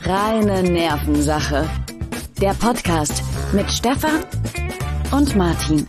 Reine Nervensache. Der Podcast mit Stefan und Martin.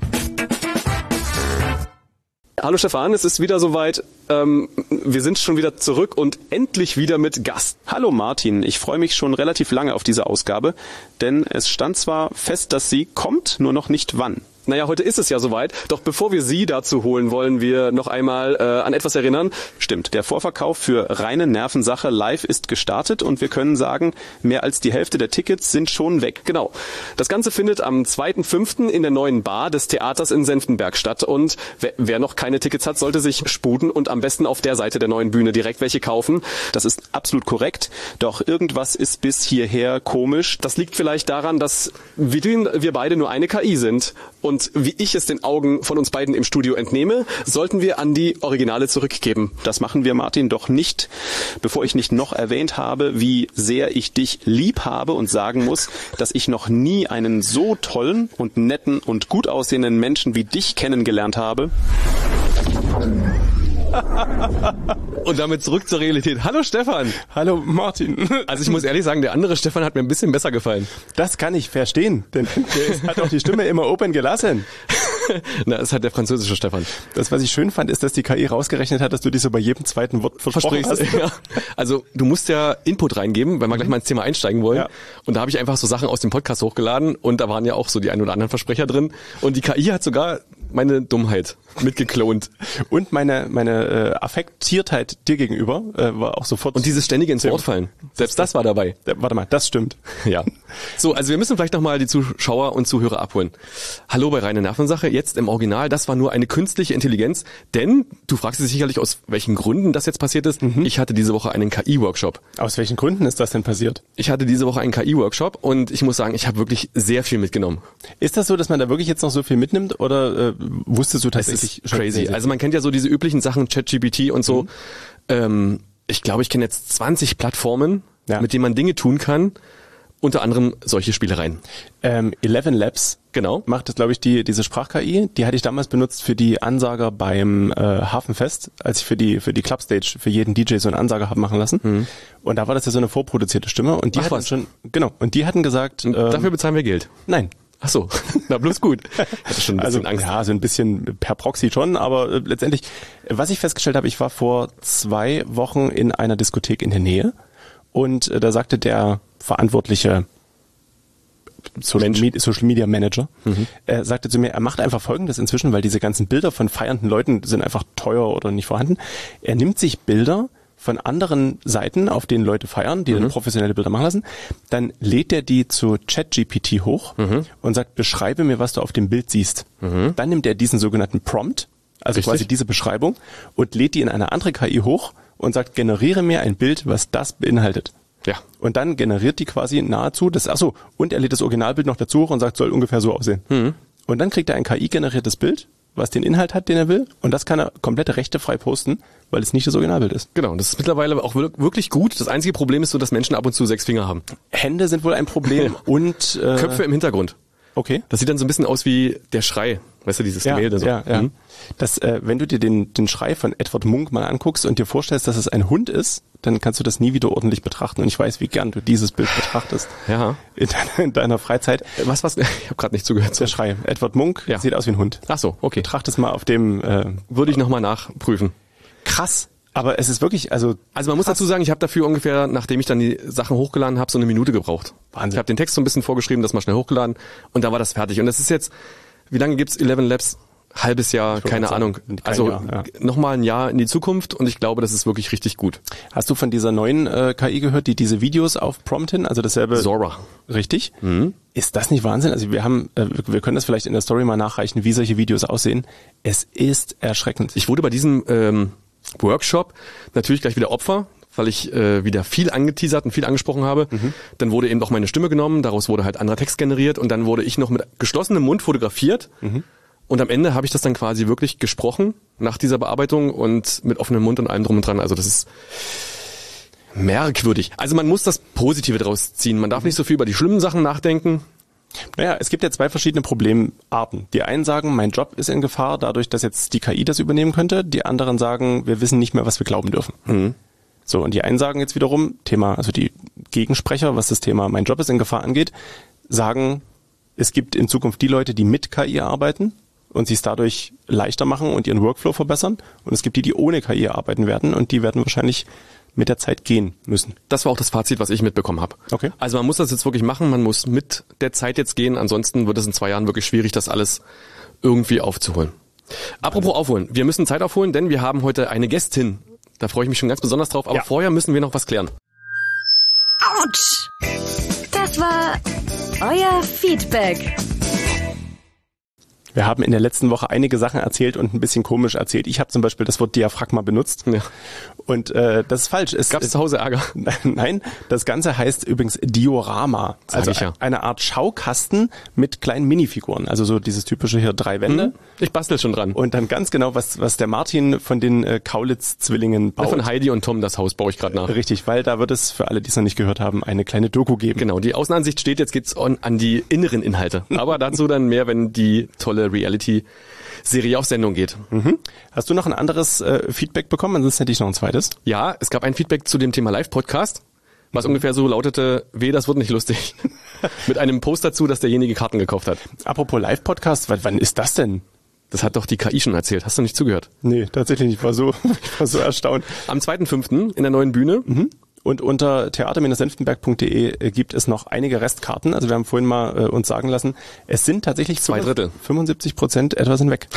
Hallo Stefan, es ist wieder soweit. Wir sind schon wieder zurück und endlich wieder mit Gast. Hallo Martin, ich freue mich schon relativ lange auf diese Ausgabe, denn es stand zwar fest, dass sie kommt, nur noch nicht wann. Naja, heute ist es ja soweit, doch bevor wir Sie dazu holen, wollen wir noch einmal an etwas erinnern. Stimmt, der Vorverkauf für Reine Nervensache live ist gestartet und wir können sagen, mehr als die Hälfte der Tickets sind schon weg. Genau. Das Ganze findet am 2.5. in der neuen Bar des Theaters in Senftenberg statt und wer noch keine Tickets hat, sollte sich sputen und am besten auf der Seite der neuen Bühne direkt welche kaufen. Das ist absolut korrekt, doch irgendwas ist bis hierher komisch. Das liegt vielleicht daran, dass wir beide nur eine KI sind. Und wie ich es den Augen von uns beiden im Studio entnehme, sollten wir an die Originale zurückgeben. Das machen wir, Martin, doch nicht, bevor ich nicht noch erwähnt habe, wie sehr ich dich lieb habe und sagen muss, dass ich noch nie einen so tollen und netten und gut aussehenden Menschen wie dich kennengelernt habe. Und damit zurück zur Realität. Hallo Stefan. Hallo Martin. Also ich muss ehrlich sagen, der andere Stefan hat mir ein bisschen besser gefallen. Das kann ich verstehen, denn der hat auch die Stimme immer open gelassen. Na, das hat der französische Stefan. Das, was ich schön fand, ist, dass die KI rausgerechnet hat, dass du dich so bei jedem zweiten Wort versprochen hast. Ja. Also du musst ja Input reingeben, wenn wir gleich mal ins Thema einsteigen wollen. Ja. Und da habe ich einfach so Sachen aus dem Podcast hochgeladen und da waren ja auch so die ein oder anderen Versprecher drin. Und die KI hat sogar meine Dummheit mitgeklont. Und meine Affektiertheit dir gegenüber war auch sofort. Und dieses ständige ins Wort fallen. Selbst das war dabei. Warte mal, das stimmt. Ja. So, also wir müssen vielleicht nochmal die Zuschauer und Zuhörer abholen. Hallo bei Reine Nervensache, jetzt im Original, das war nur eine künstliche Intelligenz, denn du fragst dich sicherlich, aus welchen Gründen das jetzt passiert ist. Ich hatte diese Woche einen KI-Workshop. Aus welchen Gründen ist das denn passiert? Ich hatte diese Woche einen KI-Workshop und ich muss sagen, ich habe wirklich sehr viel mitgenommen. Ist das so, dass man da wirklich jetzt noch so viel mitnimmt oder wusstest du tatsächlich? Das ist crazy. Also man kennt ja so diese üblichen Sachen, ChatGPT und so. Ich glaube, ich kenne jetzt 20 Plattformen, mit denen man Dinge tun kann. Unter anderem solche Spielereien. 11 Labs genau. macht das, glaube ich, diese Sprach-KI. Die hatte ich damals benutzt für die Ansager beim Hafenfest, als ich für die Clubstage für jeden DJ so einen Ansager habe machen lassen. Und da war das ja so eine vorproduzierte Stimme. Und die hatten schon, genau, und die hatten gesagt... dafür bezahlen wir Geld? Nein. Ach so, na bloß gut. Ich hatte schon ein bisschen Angst. Ja, so ein bisschen per Proxy schon, aber letztendlich, was ich festgestellt habe, ich war vor 2 Wochen in einer Diskothek in der Nähe und da sagte der verantwortliche Social Media Manager, sagte zu mir, er macht einfach Folgendes inzwischen, weil diese ganzen Bilder von feiernden Leuten sind einfach teuer oder nicht vorhanden. Er nimmt sich Bilder von anderen Seiten, auf denen Leute feiern, die dann professionelle Bilder machen lassen, dann lädt er die zu ChatGPT hoch und sagt, beschreibe mir, was du auf dem Bild siehst. Dann nimmt er diesen sogenannten Prompt, also quasi diese Beschreibung, und lädt die in eine andere KI hoch und sagt, generiere mir ein Bild, was das beinhaltet. Ja. Und dann generiert die quasi nahezu das, und er lädt das Originalbild noch dazu hoch und sagt, soll ungefähr so aussehen. Und dann kriegt er ein KI-generiertes Bild, was den Inhalt hat, den er will, und das kann er komplett rechtefrei posten, weil es nicht das Originalbild ist. Genau, das ist mittlerweile auch wirklich gut. Das einzige Problem ist so, dass Menschen ab und zu 6 Finger haben. Hände sind wohl ein Problem und Köpfe im Hintergrund. Okay. Das sieht dann so ein bisschen aus wie der Schrei. Weißt du, dieses Gemälde so. Ja. Das, wenn du dir den Schrei von Edward Munch mal anguckst und dir vorstellst, dass es ein Hund ist, dann kannst du das nie wieder ordentlich betrachten. Und ich weiß, wie gern du dieses Bild betrachtest. Ja. In deiner Freizeit. Was? Ich habe gerade nicht zugehört. Der Schrei. Edward Munch sieht aus wie ein Hund. Ach so, okay. Betrachte es mal auf dem... Würde ich nochmal nachprüfen. Krass. Aber es ist wirklich, also man muss dazu sagen, ich habe dafür ungefähr, nachdem ich dann die Sachen hochgeladen habe, so 1 Minute gebraucht. Wahnsinn. Ich habe den Text so ein bisschen vorgeschrieben, das mal schnell hochgeladen und da war das fertig. Und das ist jetzt, wie lange gibt's 11 Labs? Halbes Jahr, keine Ahnung. Also nochmal ein Jahr in die Zukunft und ich glaube, das ist wirklich richtig gut. Hast du von dieser neuen KI gehört, die diese Videos aufprompten? Also dasselbe. Zora. Richtig? Ist das nicht Wahnsinn? Also wir können das vielleicht in der Story mal nachreichen, wie solche Videos aussehen. Es ist erschreckend. Ich wurde bei diesem Workshop natürlich gleich wieder Opfer, weil ich wieder viel angeteasert und viel angesprochen habe. Dann wurde eben auch meine Stimme genommen, daraus wurde halt anderer Text generiert und dann wurde ich noch mit geschlossenem Mund fotografiert. Und am Ende habe ich das dann quasi wirklich gesprochen nach dieser Bearbeitung und mit offenem Mund und allem drum und dran. Also das ist merkwürdig. Also man muss das Positive draus ziehen. Man darf nicht so viel über die schlimmen Sachen nachdenken. Naja, es gibt ja 2 verschiedene Problemarten. Die einen sagen, mein Job ist in Gefahr, dadurch, dass jetzt die KI das übernehmen könnte. Die anderen sagen, wir wissen nicht mehr, was wir glauben dürfen. So, und die einen sagen jetzt wiederum, Thema, also die Gegensprecher, was das Thema Mein Job ist in Gefahr angeht, sagen, es gibt in Zukunft die Leute, die mit KI arbeiten und sich es dadurch leichter machen und ihren Workflow verbessern. Und es gibt die ohne KI arbeiten werden und die werden wahrscheinlich mit der Zeit gehen müssen. Das war auch das Fazit, was ich mitbekommen habe. Okay. Also man muss das jetzt wirklich machen, man muss mit der Zeit jetzt gehen, ansonsten wird es in 2 Jahren wirklich schwierig, das alles irgendwie aufzuholen. Apropos aufholen, wir müssen Zeit aufholen, denn wir haben heute eine Gästin. Da freue ich mich schon ganz besonders drauf, aber vorher müssen wir noch was klären. Autsch! Das war euer Feedback. Wir haben in der letzten Woche einige Sachen erzählt und ein bisschen komisch erzählt. Ich habe zum Beispiel das Wort Diaphragma benutzt. Ja. Und das ist falsch. Gab es zu Hause Ärger? Nein, das Ganze heißt übrigens Diorama. Also eine Art Schaukasten mit kleinen Minifiguren. Also so dieses typische hier 3 Wände. Ich bastel schon dran. Und dann ganz genau, was der Martin von den Kaulitz-Zwillingen baut. Ja, von Heidi und Tom, das Haus baue ich gerade nach. Richtig, weil da wird es, für alle, die es noch nicht gehört haben, eine kleine Doku geben. Genau, die Außenansicht steht, jetzt geht's an die inneren Inhalte. Aber dazu dann mehr, wenn die tolle Reality-Serie auf Sendung geht. Mhm. Hast du noch ein anderes Feedback bekommen? Ansonsten hätte ich noch ein zweites. Ja, es gab ein Feedback zu dem Thema Live-Podcast, was ungefähr so lautete, das wird nicht lustig. Mit einem Post dazu, dass derjenige Karten gekauft hat. Apropos Live-Podcast, wann ist das denn? Das hat doch die KI schon erzählt. Hast du nicht zugehört? Nee, tatsächlich nicht. Ich war so erstaunt. Am 2.5. in der neuen Bühne. Mhm. Und unter theater-senftenberg.de gibt es noch einige Restkarten. Also wir haben vorhin mal uns sagen lassen, es sind tatsächlich 2/3. 75% etwa sind weg.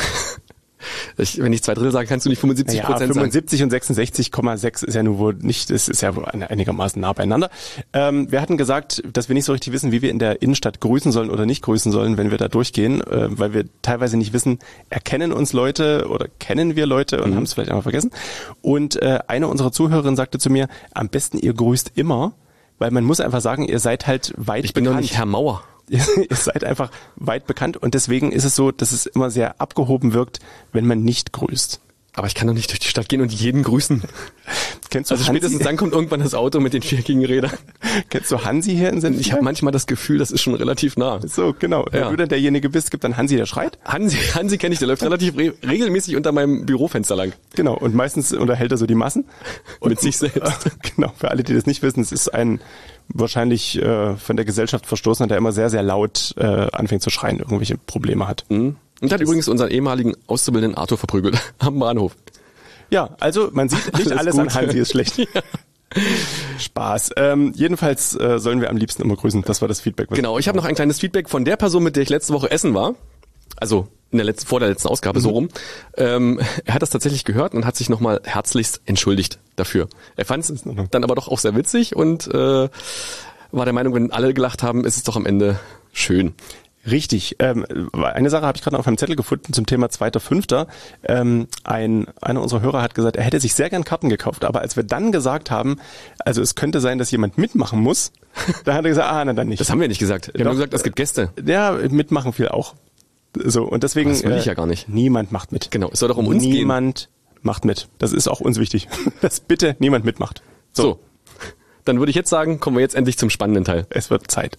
Wenn ich 2/3 sage, kannst du nicht 75% sagen. 75 und 66,6 ist ja nur wohl nicht, das ist ja wohl einigermaßen nah beieinander. Wir hatten gesagt, dass wir nicht so richtig wissen, wie wir in der Innenstadt grüßen sollen oder nicht grüßen sollen, wenn wir da durchgehen, weil wir teilweise nicht wissen, erkennen uns Leute oder kennen wir Leute und haben es vielleicht einmal vergessen. Und eine unserer Zuhörerinnen sagte zu mir, am besten ihr grüßt immer, weil man muss einfach sagen, ihr seid halt weit bekannt. Ich bin doch nicht Herr Mauer. Ihr seid einfach weit bekannt und deswegen ist es so, dass es immer sehr abgehoben wirkt, wenn man nicht grüßt. Aber ich kann doch nicht durch die Stadt gehen und jeden grüßen. Kennst du also spätestens dann kommt irgendwann das Auto mit den vierkigen Rädern. Kennst du Hansi hier in Senftenberg? Ich habe manchmal das Gefühl, das ist schon relativ nah. So, genau. Wenn du dann derjenige bist, gibt dann Hansi, der schreit. Hansi kenne ich, der läuft relativ regelmäßig unter meinem Bürofenster lang. Genau, und meistens unterhält er so die Massen. Und mit sich selbst. Genau, für alle, die das nicht wissen, es ist ein wahrscheinlich von der Gesellschaft verstoßener, der immer sehr, sehr laut anfängt zu schreien, irgendwelche Probleme hat. Mhm. Und hat übrigens unseren ehemaligen Auszubildenden Arthur verprügelt am Bahnhof. Ja, also man sieht, nicht alles an Hansi ist schlecht. Ja. Spaß. Jedenfalls sollen wir am liebsten immer grüßen. Das war das Feedback. Genau, ich habe noch ein kleines Feedback von der Person, mit der ich letzte Woche essen war. Also vor der letzten Ausgabe, so rum. Er hat das tatsächlich gehört und hat sich nochmal herzlichst entschuldigt dafür. Er fand es dann aber doch auch sehr witzig und war der Meinung, wenn alle gelacht haben, ist es doch am Ende schön. Richtig. Eine Sache habe ich gerade noch auf meinem Zettel gefunden zum Thema 2.5. Einer unserer Hörer hat gesagt, er hätte sich sehr gern Karten gekauft, aber als wir dann gesagt haben, also es könnte sein, dass jemand mitmachen muss, da hat er gesagt, na dann nicht. Das haben wir nicht gesagt. Wir haben nur gesagt, es gibt Gäste. Ja, mitmachen viel auch. So, und deswegen. Das will ich ja gar nicht. Niemand macht mit. Genau, es soll doch um uns gehen. Niemand macht mit. Das ist auch uns wichtig, dass bitte niemand mitmacht. So. Dann würde ich jetzt sagen, kommen wir jetzt endlich zum spannenden Teil. Es wird Zeit.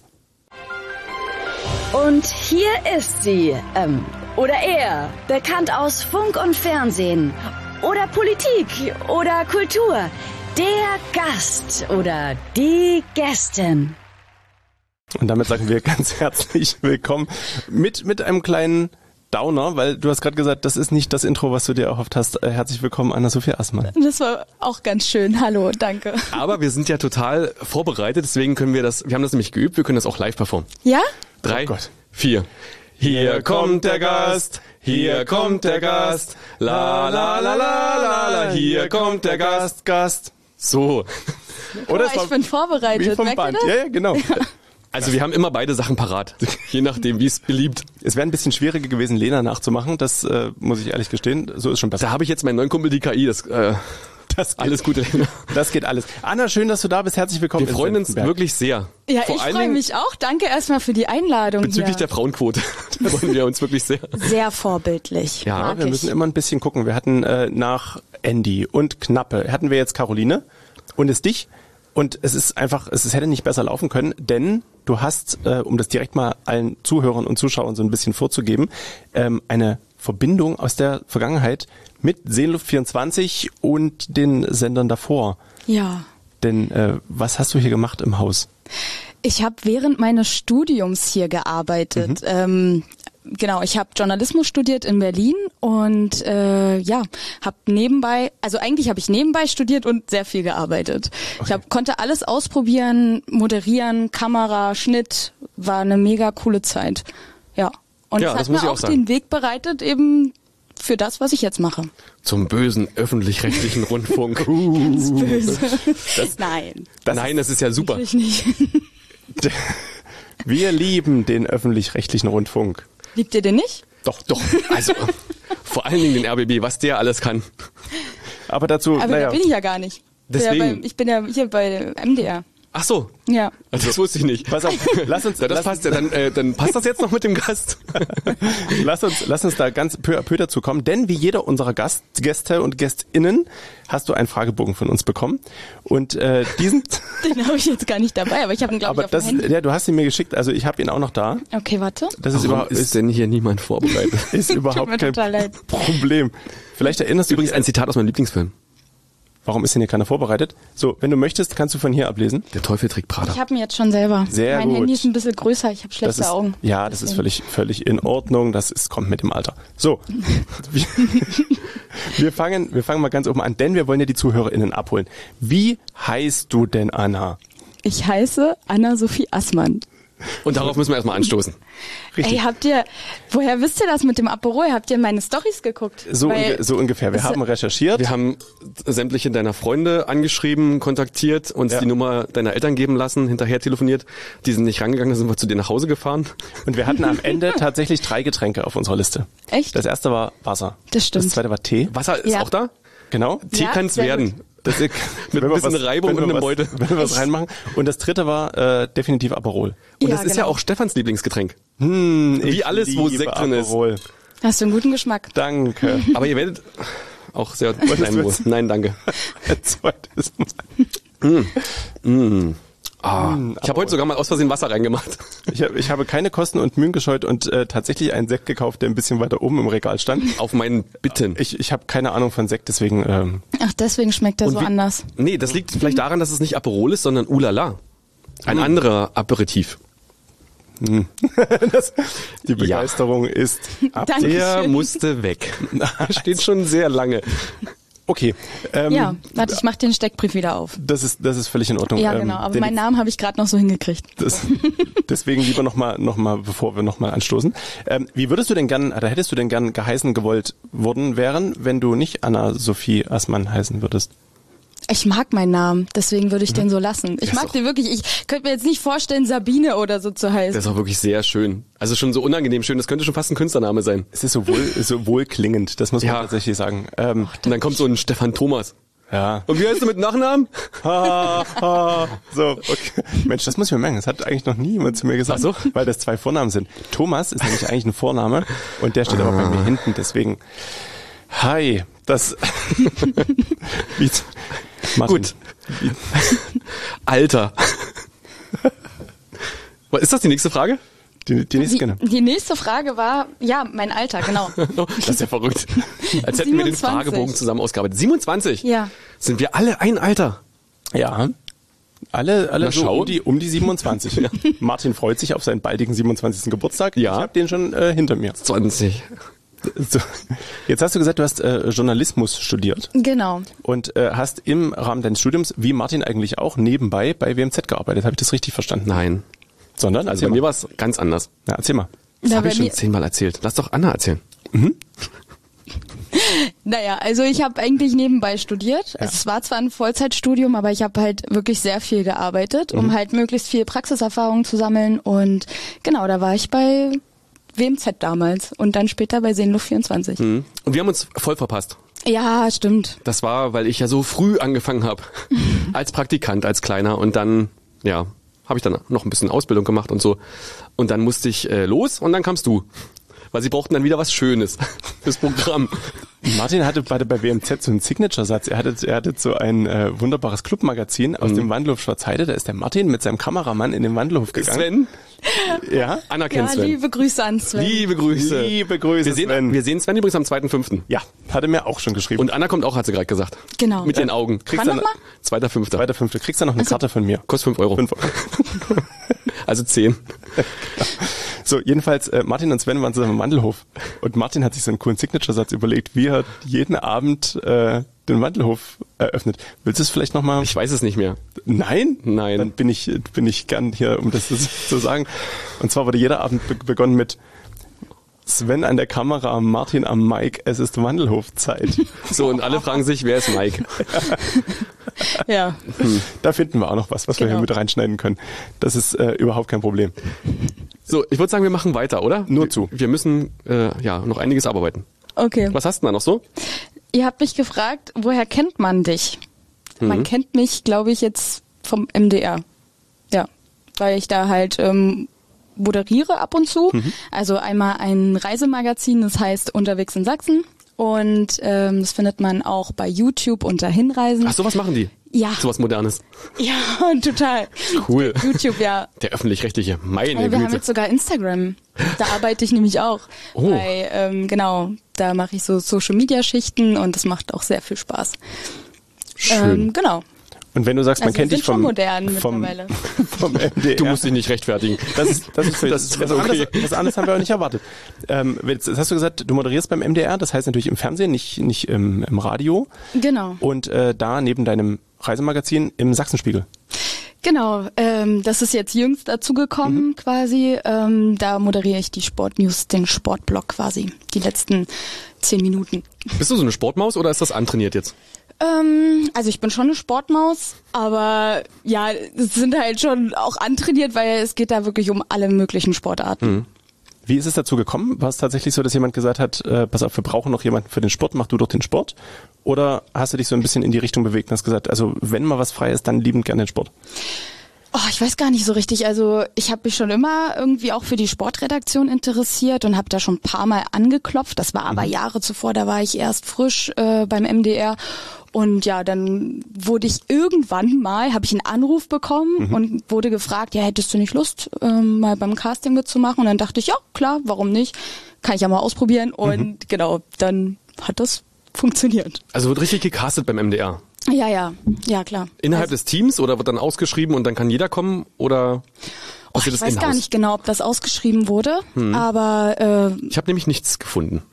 Und hier ist sie, oder er, bekannt aus Funk und Fernsehen, oder Politik, oder Kultur, der Gast oder die Gästin. Und damit sagen wir ganz herzlich willkommen mit einem kleinen Downer, weil du hast gerade gesagt, das ist nicht das Intro, was du dir erhofft hast. Herzlich willkommen, Anna-Sophia Assmann. Das war auch ganz schön. Hallo, danke. Aber wir sind ja total vorbereitet, deswegen können wir wir haben das nämlich geübt, wir können das auch live performen. Ja? 3, 4. Hier kommt der Gast, hier kommt der Gast, la la la la la la, hier kommt der Gast. So. Oder ich bin vorbereitet. Wie vom Band. Ja, genau. Also wir haben immer beide Sachen parat, je nachdem, wie es beliebt. Es wäre ein bisschen schwieriger gewesen, Lena nachzumachen, das muss ich ehrlich gestehen. So ist schon besser. Da habe ich jetzt meinen neuen Kumpel, die KI, das alles Gute, Lena. Das geht alles. Anna, schön, dass du da bist. Herzlich willkommen. Wir freuen uns wirklich sehr. Ja, ich freue mich auch. Danke erstmal für die Einladung. Bezüglich der Frauenquote. Da freuen wir uns wirklich sehr. Sehr vorbildlich. Ja, wir müssen immer ein bisschen gucken. Wir hatten nach Andy und Knappe, hatten wir jetzt Caroline und es dich. Und es ist einfach, es hätte nicht besser laufen können, denn du hast, um das direkt mal allen Zuhörern und Zuschauern so ein bisschen vorzugeben, eine Verbindung aus der Vergangenheit mit Seeluft 24 und den Sendern davor. Ja. Denn was hast du hier gemacht im Haus? Ich habe während meines Studiums hier gearbeitet. Genau, ich habe Journalismus studiert in Berlin und habe nebenbei, also eigentlich habe ich nebenbei studiert und sehr viel gearbeitet. Okay. Ich konnte alles ausprobieren, moderieren, Kamera, Schnitt, war eine mega coole Zeit. Ja, und es hat mir auch den Weg bereitet eben für das, was ich jetzt mache. Zum bösen öffentlich-rechtlichen Rundfunk. Ganz böse. Nein. Nein, das ist ja super. Natürlich nicht. Wir lieben den öffentlich-rechtlichen Rundfunk. Liebt ihr den nicht? Doch. Also vor allen Dingen den RBB, was der alles kann. Aber dazu, da bin ich ja gar nicht. Deswegen. Ich bin ja hier bei MDR. Ach so. Ja. Also das wusste ich nicht. Pass auf, passt ja, dann passt das jetzt noch mit dem Gast. Lass uns da ganz peu à peu dazu kommen, denn wie jeder unserer Gäste und GästInnen hast du einen Fragebogen von uns bekommen und diesen den habe ich jetzt gar nicht dabei, aber ich habe ihn glaube ich auf dem Handy. Ja, du hast ihn mir geschickt, also ich habe ihn auch noch da. Okay, warte. Das ist denn hier niemand vorbereitet? Ist überhaupt kein Problem. Vielleicht erinnerst du übrigens ein Zitat aus meinem Lieblingsfilm. Warum ist denn hier keiner vorbereitet? So, wenn du möchtest, kannst du von hier ablesen. Der Teufel trägt Prada. Ich habe ihn jetzt schon selber. Sehr mein gut. Handy ist ein bisschen größer, ich habe schlechte Augen. Ja, das ist völlig in Ordnung. Kommt mit dem Alter. So, wir fangen mal ganz oben an, denn wir wollen ja die ZuhörerInnen abholen. Wie heißt du denn, Anna? Ich heiße Anna-Sophie Assmann. Und darauf müssen wir erstmal anstoßen. Richtig. Ey, woher wisst ihr das mit dem Aperol? Habt ihr meine Storys geguckt? So ungefähr. Wir haben recherchiert. Wir haben sämtliche deiner Freunde angeschrieben, kontaktiert, uns die Nummer deiner Eltern geben lassen, hinterher telefoniert. Die sind nicht rangegangen, dann sind wir zu dir nach Hause gefahren. Und wir hatten am Ende tatsächlich 3 Getränke auf unserer Liste. Echt? Das erste war Wasser. Das stimmt. Das zweite war Tee. Wasser ist auch da? Genau. Tee kann's werden. Das ist, mit ein bisschen Reibung und einem Beutel. Wenn wir was reinmachen. Und das dritte war definitiv Aperol. Und das ist ja auch Stefans Lieblingsgetränk. Wie alles, wo Sekt drin ist. Hast du einen guten Geschmack. Danke. Aber ihr werdet auch sehr Nein, danke. Zweites Mal. Ich habe heute sogar mal aus Versehen Wasser reingemacht. Ich habe keine Kosten und Mühen gescheut und tatsächlich einen Sekt gekauft, der ein bisschen weiter oben im Regal stand. Auf meinen Bitten. Ich habe keine Ahnung von Sekt, deswegen... Ach, deswegen schmeckt der so anders. Nee, das liegt vielleicht daran, dass es nicht Aperol ist, sondern Ulala. Ein anderer Aperitif. Die Begeisterung ist ab. Der musste weg. Steht schon sehr lange. Okay. Warte, ich mach den Steckbrief wieder auf. Das ist völlig in Ordnung. Ja, genau. Aber meinen Namen habe ich gerade noch so hingekriegt. Deswegen lieber noch mal, bevor wir noch mal anstoßen. Wie hättest du denn gern geheißen gewollt worden wären, wenn du nicht Anna-Sophie Assmann heißen würdest? Ich mag meinen Namen, deswegen würde ich den so lassen. Ich mag den wirklich. Ich könnte mir jetzt nicht vorstellen, Sabine oder so zu heißen. Das ist auch wirklich sehr schön. Also schon so unangenehm schön. Das könnte schon fast ein Künstlername sein. Es ist so wohlklingend, das muss man tatsächlich sagen. Und dann kommt so ein Stefan Thomas. Ja. Und wie heißt du mit Nachnamen? So, okay. Mensch, das muss ich mir merken. Das hat eigentlich noch nie jemand zu mir gesagt. Ach so? Weil das 2 Vornamen sind. Thomas ist nämlich eigentlich ein Vorname und der steht aber bei mir hinten. Deswegen, hi, das... Martin. Gut. Alter. Ist das die nächste Frage? Die nächste Frage war, mein Alter, genau. Das ist ja verrückt. Als hätten wir den Fragebogen zusammen ausgearbeitet. 27? Ja. Sind wir alle ein Alter? Ja. Alle so um die 27. Ja. Martin freut sich auf seinen baldigen 27. Geburtstag. Ja. Ich habe den schon hinter mir. 20. So. Jetzt hast du gesagt, du hast Journalismus studiert. Genau. Und hast im Rahmen deines Studiums, wie Martin eigentlich auch, nebenbei bei WMZ gearbeitet. Habe ich das richtig verstanden? Nein. Sondern? Also bei mir war es ganz anders. Ja, erzähl mal. Das habe ich schon 10-mal erzählt. Lass doch Anna erzählen. Mhm. Naja, also ich habe eigentlich nebenbei studiert. Ja. Es war zwar ein Vollzeitstudium, aber ich habe halt wirklich sehr viel gearbeitet, um halt möglichst viel Praxiserfahrung zu sammeln. Und genau, da war ich bei WMZ damals und dann später bei Seenluft 24. Und wir haben uns voll verpasst. Ja, stimmt. Das war, weil ich ja so früh angefangen habe. Als Praktikant, als Kleiner. Und dann, habe ich dann noch ein bisschen Ausbildung gemacht und so. Und dann musste ich los und dann kamst du. weil sie brauchten dann wieder was Schönes fürs Programm. Martin hatte bei WMZ so einen Signature-Satz. Er hatte so ein wunderbares Clubmagazin aus dem Wandelhof Schwarzheide. Da ist der Martin mit seinem Kameramann in den Wandelhof gegangen. Sven? Ja? Anna kennt Sven. Liebe Grüße an Sven. Liebe Grüße. Liebe Grüße, Sven. Wir sehen Sven übrigens am 2.5. Ja, hat er mir auch schon geschrieben. Und Anna kommt auch, hat sie gerade gesagt. Genau. Mit ihren Augen. kriegst Wann dann, nochmal? 2.5. 2.5. Kriegst du noch eine Karte von mir? Kostet 5 Euro. 5 Euro. Also 10. So, jedenfalls, Martin und Sven waren zusammen im Wandelhof. Und Martin hat sich so einen coolen Signature-Satz überlegt, wie er jeden Abend den Wandelhof eröffnet. Willst du es vielleicht nochmal? Ich weiß es nicht mehr. Nein? Nein. Dann bin ich gern hier, um das zu sagen. Und zwar wurde jeder Abend begonnen mit Sven an der Kamera, Martin am Mic, es ist Wandelhofzeit. So, und alle fragen sich, wer ist Mike? Ja. Da finden wir auch noch was wir hier mit reinschneiden können. Das ist überhaupt kein Problem. So, ich würde sagen, wir machen weiter, oder? Nur zu. Wir müssen noch einiges abarbeiten. Okay. Was hast du da noch so? Ihr habt mich gefragt, woher kennt man dich? Man kennt mich, glaube ich, jetzt vom MDR. Ja, weil ich da halt moderiere ab und zu. Also einmal ein Reisemagazin, das heißt Unterwegs in Sachsen. Und das findet man auch bei YouTube unter Hinreisen. Ach, sowas machen die? Ja. Sowas Modernes. Ja, total. Cool. YouTube, ja. Der Öffentlich-Rechtliche. Meine Wir haben Güte. jetzt sogar Instagram. Da arbeite ich nämlich auch. Oh. Weil, da mache ich so Social-Media-Schichten und das macht auch sehr viel Spaß. Schön. Genau. Und wenn du sagst, man Also kennt wir dich sind schon vom modern vom mittlerweile. MDR. Du musst dich nicht rechtfertigen. Das ist Das ist was okay. anderes, haben wir auch nicht erwartet. Jetzt hast du gesagt, du moderierst beim MDR, das heißt natürlich im Fernsehen, nicht im Radio. Genau. Und da neben deinem Reisemagazin im Sachsenspiegel. Genau, das ist jetzt jüngst dazugekommen quasi. Da moderiere ich die Sportnews, den Sportblog quasi, die letzten 10 Minuten. Bist du so eine Sportmaus oder ist das antrainiert jetzt? Also ich bin schon eine Sportmaus, aber ja, es sind halt schon auch antrainiert, weil es geht da wirklich um alle möglichen Sportarten. Wie ist es dazu gekommen? War es tatsächlich so, dass jemand gesagt hat, pass auf, wir brauchen noch jemanden für den Sport, mach du doch den Sport? Oder hast du dich so ein bisschen in die Richtung bewegt und hast gesagt, also wenn mal was frei ist, dann liebend gerne den Sport? Oh, ich weiß gar nicht so richtig. Also ich habe mich schon immer irgendwie auch für die Sportredaktion interessiert und habe da schon ein paar Mal angeklopft. Das war aber Jahre zuvor, da war ich erst frisch beim MDR. Und ja, dann wurde ich irgendwann mal, habe ich einen Anruf bekommen und wurde gefragt, ja, hättest du nicht Lust, mal beim Casting mitzumachen? Und dann dachte ich, ja, klar, warum nicht? Kann ich ja mal ausprobieren. Und genau, dann hat das funktioniert. Also wird richtig gecastet beim MDR. Ja, klar. Innerhalb des Teams oder wird dann ausgeschrieben und dann kann jeder kommen oder passiert Ich das weiß gar nicht genau, ob das ausgeschrieben wurde, aber Ich habe nämlich nichts gefunden.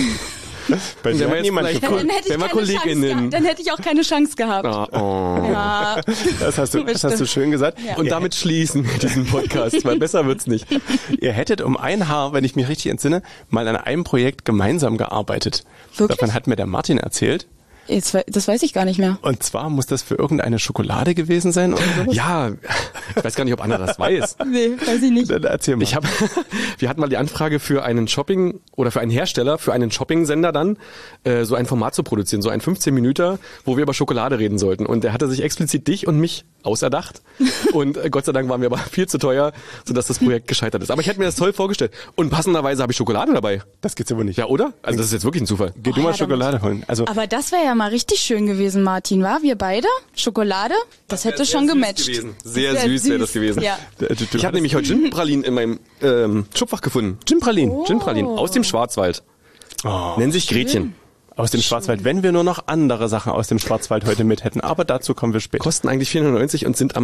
Bei dir wir hat jetzt niemand vielleicht- gefunden. dann hätte ich Wenn wir keine Chance Kolleginnen- gehabt. Dann hätte ich auch keine Chance gehabt. Ja. Das hast du schön gesagt. Ja. Und damit schließen wir diesen Podcast, weil besser wird's nicht. Ihr hättet um ein Haar, wenn ich mich richtig entsinne, mal an einem Projekt gemeinsam gearbeitet. Wirklich? Davon hat mir der Martin erzählt. Das weiß ich gar nicht mehr. Und zwar muss das für irgendeine Schokolade gewesen sein oder sowas? Ja, ich weiß gar nicht, ob Anna das weiß. Nee, weiß ich nicht. Dann erzähl mal. Wir hatten mal die Anfrage für einen Shopping oder für einen Hersteller, für einen Shopping-Sender dann, so ein Format zu produzieren, so ein 15-Minüter, wo wir über Schokolade reden sollten. Und der hatte sich explizit dich und mich auserdacht. Und Gott sei Dank waren wir aber viel zu teuer, sodass das Projekt gescheitert ist. Aber ich hätte mir das toll vorgestellt. Und passenderweise habe ich Schokolade dabei. Das gibt's aber nicht. Ja, oder? Also das ist jetzt wirklich ein Zufall. Geh du mal ja, Schokolade holen. Also Aber das wäre ja mal richtig schön gewesen, Martin, war? Wir beide? Schokolade? Das hätte schon gematcht. Sehr süß wäre das gewesen. Ja. Ich habe nämlich heute Gin-Pralinen in meinem Schubfach gefunden. Gin-Pralinen. Gin-Pralinen aus dem Schwarzwald. Nennen sich Gretchen. Aus dem Schwarzwald. Wenn wir nur noch andere Sachen aus dem Schwarzwald heute mit hätten. Aber dazu kommen wir später. Kosten eigentlich 490 und sind am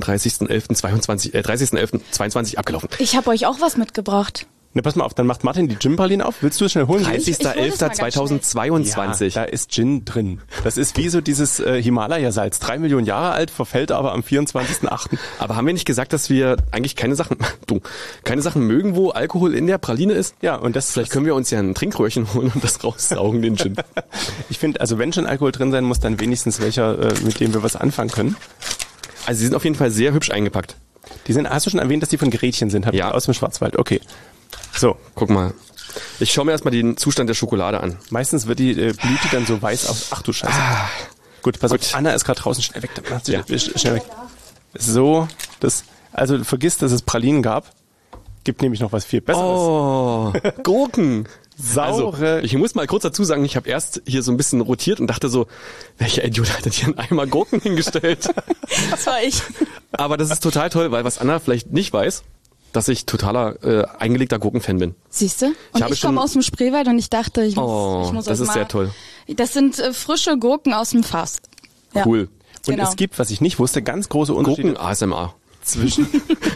30.11.22 abgelaufen. Ich habe euch auch was mitgebracht. Ne, pass mal auf, dann macht Martin die Gin-Pralinen auf. Willst du es schnell holen? 30.11.2022. Da ist Gin drin. Das ist wie so dieses Himalaya-Salz. 3 Millionen Jahre alt, verfällt aber am 24.08. Aber haben wir nicht gesagt, dass wir eigentlich keine Sachen mögen, wo Alkohol in der Praline ist? Ja, und das Vielleicht können wir uns ja ein Trinkröhrchen holen und das raussaugen, den Gin. Ich finde, also wenn schon Alkohol drin sein muss, dann wenigstens welcher, mit dem wir was anfangen können. Also sie sind auf jeden Fall sehr hübsch eingepackt. Hast du schon erwähnt, dass die von Gretchen sind? Ja. Aus dem Schwarzwald, okay. So, Guck mal. Ich schaue mir erstmal den Zustand der Schokolade an. meistens wird die blüht die dann so weiß aus. Ach du Scheiße. Gut, pass auf, Anna ist gerade draußen, schnell weg. Ja. Schnell weg. So, also vergiss, dass es Pralinen gab. Gibt nämlich noch was viel Besseres. Oh, Gurken. Saure. Also, ich muss mal kurz dazu sagen, ich habe erst hier so ein bisschen rotiert und dachte so, welcher Idiot hat denn hier einen Eimer Gurken hingestellt? Das war ich. Aber das ist total toll, weil was Anna vielleicht nicht weiß, dass ich totaler eingelegter Gurkenfan bin. Siehst du? Und ich komme aus dem Spreewald und ich dachte, ich muss das ist mal, sehr toll. Das sind frische Gurken aus dem Fass. Ja. Cool. Und es gibt, was ich nicht wusste, ganz große Unterschiede Gurken ASMR. zwischen...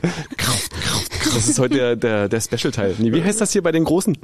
Das ist heute der Special-Teil. Nee, wie heißt das hier bei den Großen?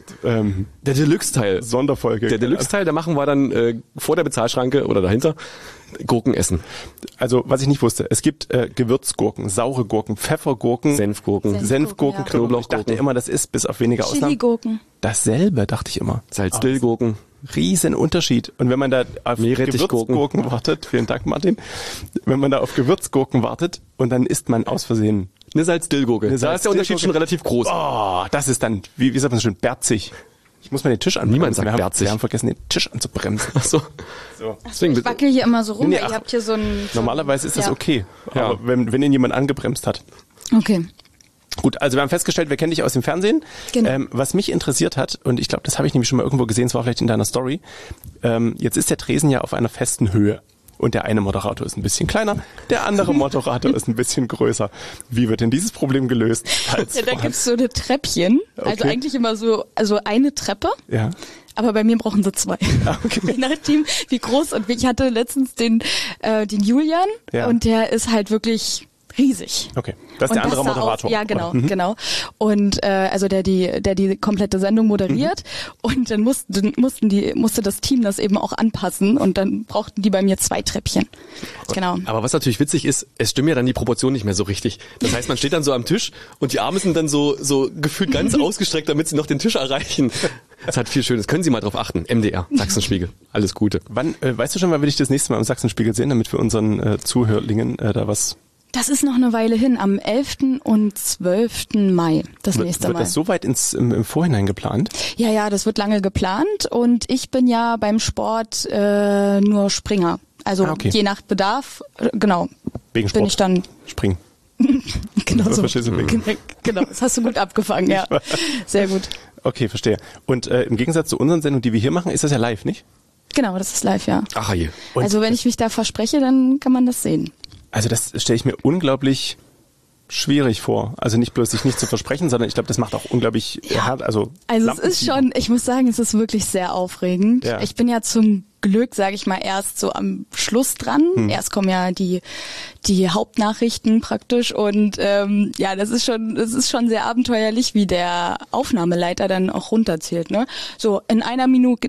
Der Deluxe-Teil. Sonderfolge. Der Deluxe-Teil, da machen wir dann vor der Bezahlschranke oder dahinter Gurken essen. Also, was ich nicht wusste, es gibt Gewürzgurken, saure Gurken, Pfeffergurken, Senfgurken, Senfgurken, ja. Knoblauch. Ich dachte immer, das ist bis auf wenige Ausnahmen Chili-Gurken. dasselbe, dachte ich immer. Salzdillgurken. Riesen Unterschied. Und wenn man da auf Meerrettichgurken. Gewürzgurken wartet, vielen Dank Martin, wenn man da auf Gewürzgurken wartet und dann isst man aus Versehen. Eine Salzdillgurke. Da ist der Unterschied schon relativ groß. Oh, das ist dann, wie sagt man so schön, berzig. Ich muss mal den Tisch anbremsen. Niemand sagt berzig. Wir haben vergessen, den Tisch anzubremsen. Ach so. So. Ich wackel hier immer so rum, Nee, weil ihr habt hier so ein... Normalerweise ist das ja. okay. Ja. Aber wenn ihn jemand angebremst hat. Okay. Gut, also wir haben festgestellt, wir kennen dich aus dem Fernsehen. Genau. Was mich interessiert hat, und ich glaube, das habe ich nämlich schon mal irgendwo gesehen, es war vielleicht in deiner Story, jetzt ist der Tresen ja auf einer festen Höhe. Und der eine Moderator ist ein bisschen kleiner, der andere Moderator ist ein bisschen größer. Wie wird denn dieses Problem gelöst? Ja, da gibt's so eine Treppchen. Also Okay. eigentlich immer so eine Treppe. Ja. Aber bei mir brauchen sie 2. Okay. Je nachdem, wie groß. Und ich hatte letztens den Julian Ja. und der ist halt wirklich riesig. Okay, das ist der Und andere sah Moderator. Aus, ja, genau, oder? genau. Und also der die komplette Sendung moderiert und dann musste das Team das eben auch anpassen und dann brauchten die bei mir 2 Treppchen. Genau. Aber was natürlich witzig ist, es stimmen ja dann die Proportionen nicht mehr so richtig. Das heißt, man steht dann so am Tisch und die Arme sind dann so gefühlt ganz ausgestreckt, damit sie noch den Tisch erreichen. Das hat viel Schönes. Können Sie mal drauf achten. MDR, Sachsenspiegel. Alles Gute. Wann, weißt du schon, wann will ich das nächste Mal im Sachsenspiegel sehen, damit wir unseren Zuhörlingen da was... Das ist noch eine Weile hin, am 11. und 12. Mai, das nächste Wird Mal. das so weit im Vorhinein geplant? Ja, das wird lange geplant und ich bin ja beim Sport nur Springer. Also okay. je nach Bedarf, genau, Wegen bin Sport. ich dann, Springen. genau so. Verstehst du, wegen- Genau, das hast du gut abgefangen, ja. Sehr gut. Okay, verstehe. Und im Gegensatz zu unseren Sendungen, die wir hier machen, ist das ja live, nicht? Genau, das ist live, ja. Ach je. Und Also wenn ich mich da verspreche, dann kann man das sehen. Also das stelle ich mir unglaublich schwierig vor. Also nicht bloß sich nicht zu versprechen, sondern ich glaube, das macht auch unglaublich hart. Also Also es ist Lampenfieber. schon, ich muss sagen, es ist wirklich sehr aufregend. Ja. Ich bin ja zum Glück, sage ich mal, erst so am Schluss dran. Erst kommen ja die Hauptnachrichten praktisch und ja, das ist schon sehr abenteuerlich, wie der Aufnahmeleiter dann auch runterzählt. Ne? So in einer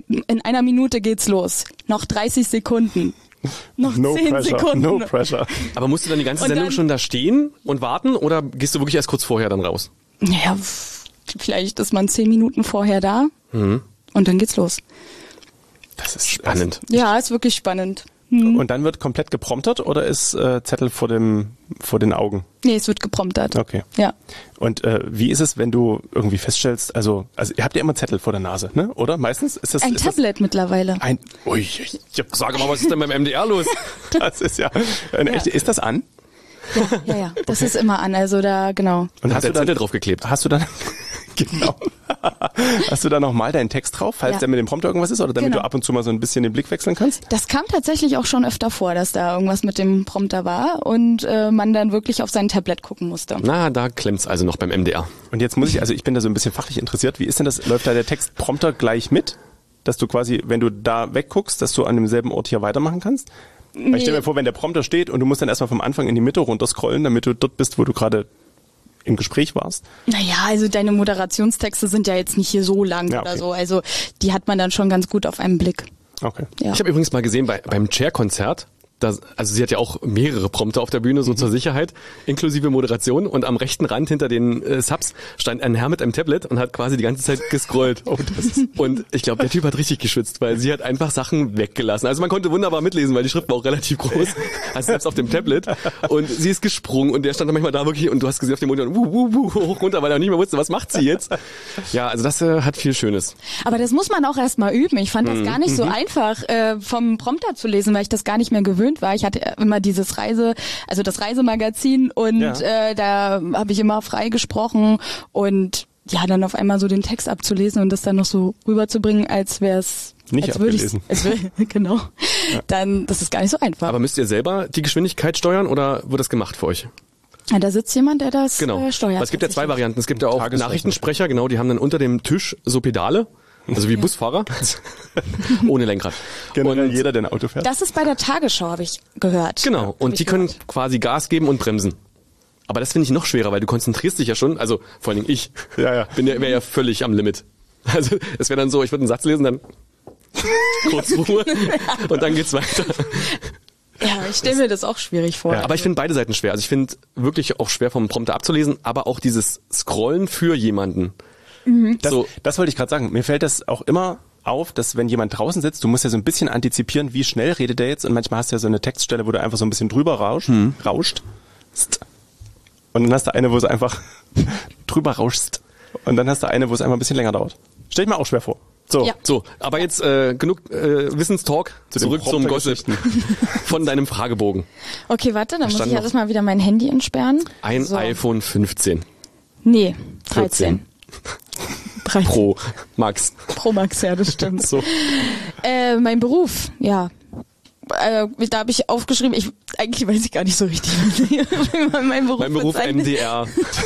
Minute geht's los. Noch 30 Sekunden. Noch No 10 pressure, Sekunden. no pressure. Aber musst du dann die ganze Und Sendung dann- schon da stehen und warten oder gehst du wirklich erst kurz vorher dann raus? Naja, vielleicht ist man 10 Minuten vorher da und dann geht's los. Das ist Spannend. Ja, ist wirklich spannend. Und dann wird komplett gepromptert oder ist Zettel vor den Augen? Nee, es wird gepromptert. Okay. Ja. Und wie ist es, wenn du irgendwie feststellst, also ihr habt ja immer Zettel vor der Nase, ne? Oder? Meistens ist das Ein ist Tablet mittlerweile. Das ui, Sag mal, was ist denn beim MDR los? das ist ja eine echte. Ist das an? Ja. Das ist immer an. Also da, genau. Und Hat der Zettel draufgeklebt? Hast du dann genau? Hast du da nochmal deinen Text drauf, falls Ja. der mit dem Prompter irgendwas ist, oder damit Genau. du ab und zu mal so ein bisschen den Blick wechseln kannst? Das kam tatsächlich auch schon öfter vor, dass da irgendwas mit dem Prompter war und man dann wirklich auf sein Tablet gucken musste. Na, da klemmt's also noch beim MDR. Und jetzt muss ich, also ich bin da so ein bisschen fachlich interessiert. Wie ist denn das? Läuft da der Text Prompter gleich mit? Dass du quasi, wenn du da wegguckst, dass du an demselben Ort hier weitermachen kannst? Weil ich stell mir vor, wenn der Prompter steht und du musst dann erstmal vom Anfang in die Mitte runterscrollen, damit du dort bist, wo du gerade im Gespräch warst. Naja, also deine Moderationstexte sind ja jetzt nicht hier so lang Ja, oder okay. so. Also die hat man dann schon ganz gut auf einen Blick. Okay. Ja. Ich habe übrigens mal gesehen beim Chair-Konzert, also sie hat ja auch mehrere Prompter auf der Bühne, so zur Sicherheit, inklusive Moderation. Und am rechten Rand hinter den Subs stand ein Herr mit einem Tablet und hat quasi die ganze Zeit gescrollt. Und ich glaube, der Typ hat richtig geschwitzt, weil sie hat einfach Sachen weggelassen. Also man konnte wunderbar mitlesen, weil die Schrift war auch relativ groß, also selbst auf dem Tablet. Und sie ist gesprungen und der stand dann manchmal da wirklich und du hast gesehen auf dem Monitor, hoch, runter, weil er nicht mehr wusste, was macht sie jetzt. Ja, also das hat viel Schönes. Aber das muss man auch erst mal üben. Ich fand das gar nicht so einfach, vom Prompter zu lesen, weil ich das gar nicht mehr gewöhnt gewöhnt war. Ich hatte immer dieses das Reisemagazin und da habe ich immer frei gesprochen und ja, dann auf einmal so den Text abzulesen und das dann noch so rüberzubringen, als wäre es nicht abgelesen. Genau. Ja. Dann, das ist gar nicht so einfach. Aber müsst ihr selber die Geschwindigkeit steuern oder wird das gemacht für euch? Ja, da sitzt jemand, der das steuert. Aber es gibt ja zwei Varianten. Es gibt ja auch Nachrichtensprecher, genau, die haben dann unter dem Tisch so Pedale, also wie Busfahrer, ohne Lenkrad. Generell und jeder, der ein Auto fährt. Das ist bei der Tagesschau, habe ich gehört. Genau, und die können quasi Gas geben und bremsen. Aber das finde ich noch schwerer, weil du konzentrierst dich ja schon, also vor allen Dingen ich, wäre ja völlig am Limit. Also es wäre dann so, ich würde einen Satz lesen, dann kurz Ruhe und dann geht's weiter. Ja, ich stelle mir das auch schwierig vor. Ja, aber ich finde beide Seiten schwer. Also ich finde wirklich auch schwer vom Prompter abzulesen, aber auch dieses Scrollen für jemanden. Das wollte ich gerade sagen. Mir fällt das auch immer auf, dass wenn jemand draußen sitzt, du musst ja so ein bisschen antizipieren, wie schnell redet der jetzt und manchmal hast du ja so eine Textstelle, wo du einfach so ein bisschen drüber rauscht. Und dann hast du eine, wo es einfach drüber rauschst. Und dann hast du eine, wo es einfach ein bisschen länger dauert. Stell ich mir auch schwer vor. So, aber jetzt genug Wissenstalk, zurück zum Gossip von deinem Fragebogen. Okay, warte, dann muss ich jetzt mal wieder mein Handy entsperren. Ein iPhone 15. Nee, 13. 13. Pro Max. Pro Max, ja, das stimmt. So. Mein Beruf, ja. Da habe ich aufgeschrieben, eigentlich weiß ich gar nicht so richtig, was mein Beruf MDR.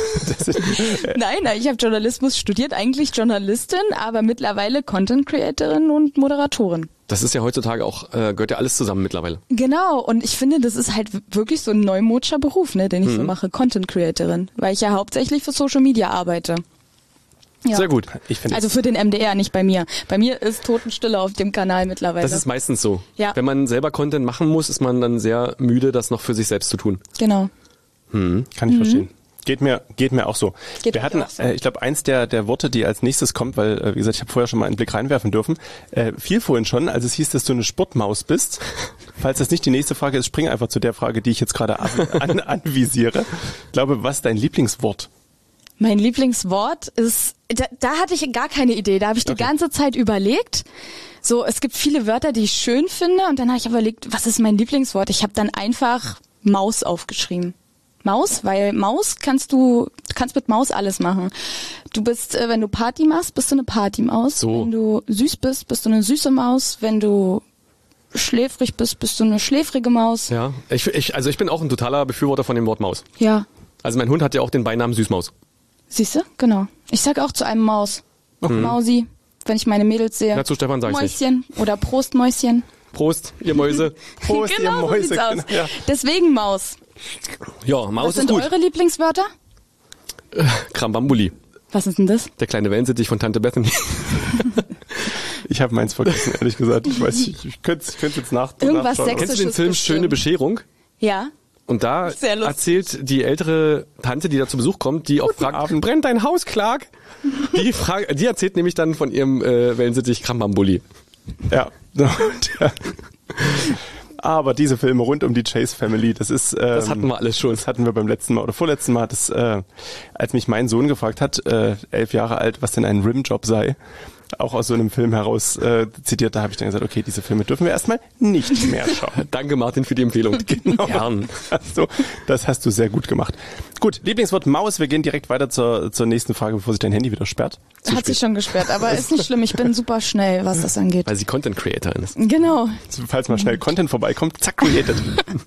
Nein, ich habe Journalismus studiert, eigentlich Journalistin, aber mittlerweile Content Creatorin und Moderatorin. Das ist ja heutzutage auch, gehört ja alles zusammen mittlerweile. Genau, und ich finde, das ist halt wirklich so ein neumodischer Beruf, ne, den ich so mache, Content Creatorin, weil ich ja hauptsächlich für Social Media arbeite. Ja. Sehr gut. Also für den MDR, nicht bei mir. Bei mir ist Totenstille auf dem Kanal mittlerweile. Das ist meistens so. Ja. Wenn man selber Content machen muss, ist man dann sehr müde, das noch für sich selbst zu tun. Genau. Kann ich verstehen. Geht mir auch so. Wir hatten, ich glaube, eins der Worte, die als nächstes kommt, weil, wie gesagt, ich habe vorher schon mal einen Blick reinwerfen dürfen, fiel vorhin schon, als es hieß, dass du eine Sportmaus bist. Falls das nicht die nächste Frage ist, spring einfach zu der Frage, die ich jetzt gerade anvisiere. Ich glaube, was ist dein Lieblingswort? Mein Lieblingswort ist, da hatte ich gar keine Idee, da habe ich die ganze Zeit überlegt. So, es gibt viele Wörter, die ich schön finde und dann habe ich überlegt, was ist mein Lieblingswort? Ich habe dann einfach Maus aufgeschrieben. Maus, weil du kannst mit Maus alles machen. Du bist, wenn du Party machst, bist du eine Partymaus. So. Wenn du süß bist du eine süße Maus. Wenn du schläfrig bist du eine schläfrige Maus. Ja, ich bin auch ein totaler Befürworter von dem Wort Maus. Ja. Also mein Hund hat ja auch den Beinamen Süßmaus. Siehst du? Genau. Ich sage auch zu einem Maus. Mausi, wenn ich meine Mädels sehe. Ja, zu Stefan sage ich Mäuschen nicht. Oder Prost, Mäuschen. Prost, ihr Mäuse. Prost, Genau, ihr Mäuse. so sieht's aus. Ja. Deswegen Maus. Ja, Maus Was ist sind gut. eure Lieblingswörter? Krambambuli. Was ist denn das? Der kleine Wellensittich von Tante Bethany. Ich habe meins vergessen, ehrlich gesagt. Ich weiß nicht, ich könnte jetzt Irgendwas nachschauen. Kennst du den Film bestimmt. Schöne Bescherung? Ja. Und da Sehr lustig. erzählt die ältere Tante, die da zu Besuch kommt, die auch fragt, Abend. brennt dein Haus, Clark? Die erzählt nämlich dann von ihrem Wellensittich Krambambuli. Ja. Aber diese Filme rund um die Chase Family, das ist... Das hatten wir alles schon. Das hatten wir beim letzten Mal oder vorletzten Mal, als mich mein Sohn gefragt hat, 11 Jahre alt, was denn ein Rimjob sei, auch aus so einem Film heraus zitiert, da habe ich dann gesagt, okay, diese Filme dürfen wir erstmal nicht mehr schauen. Danke, Martin, für die Empfehlung. Genau. Gern. Das hast du sehr gut gemacht. Gut, Lieblingswort Maus. Wir gehen direkt weiter zur nächsten Frage, bevor sich dein Handy wieder sperrt. Hat sich schon gesperrt, aber ist nicht schlimm. Ich bin super schnell, was das angeht. Weil sie Content Creatorin ist. Genau. Falls mal schnell Content vorbeikommt, zack, created.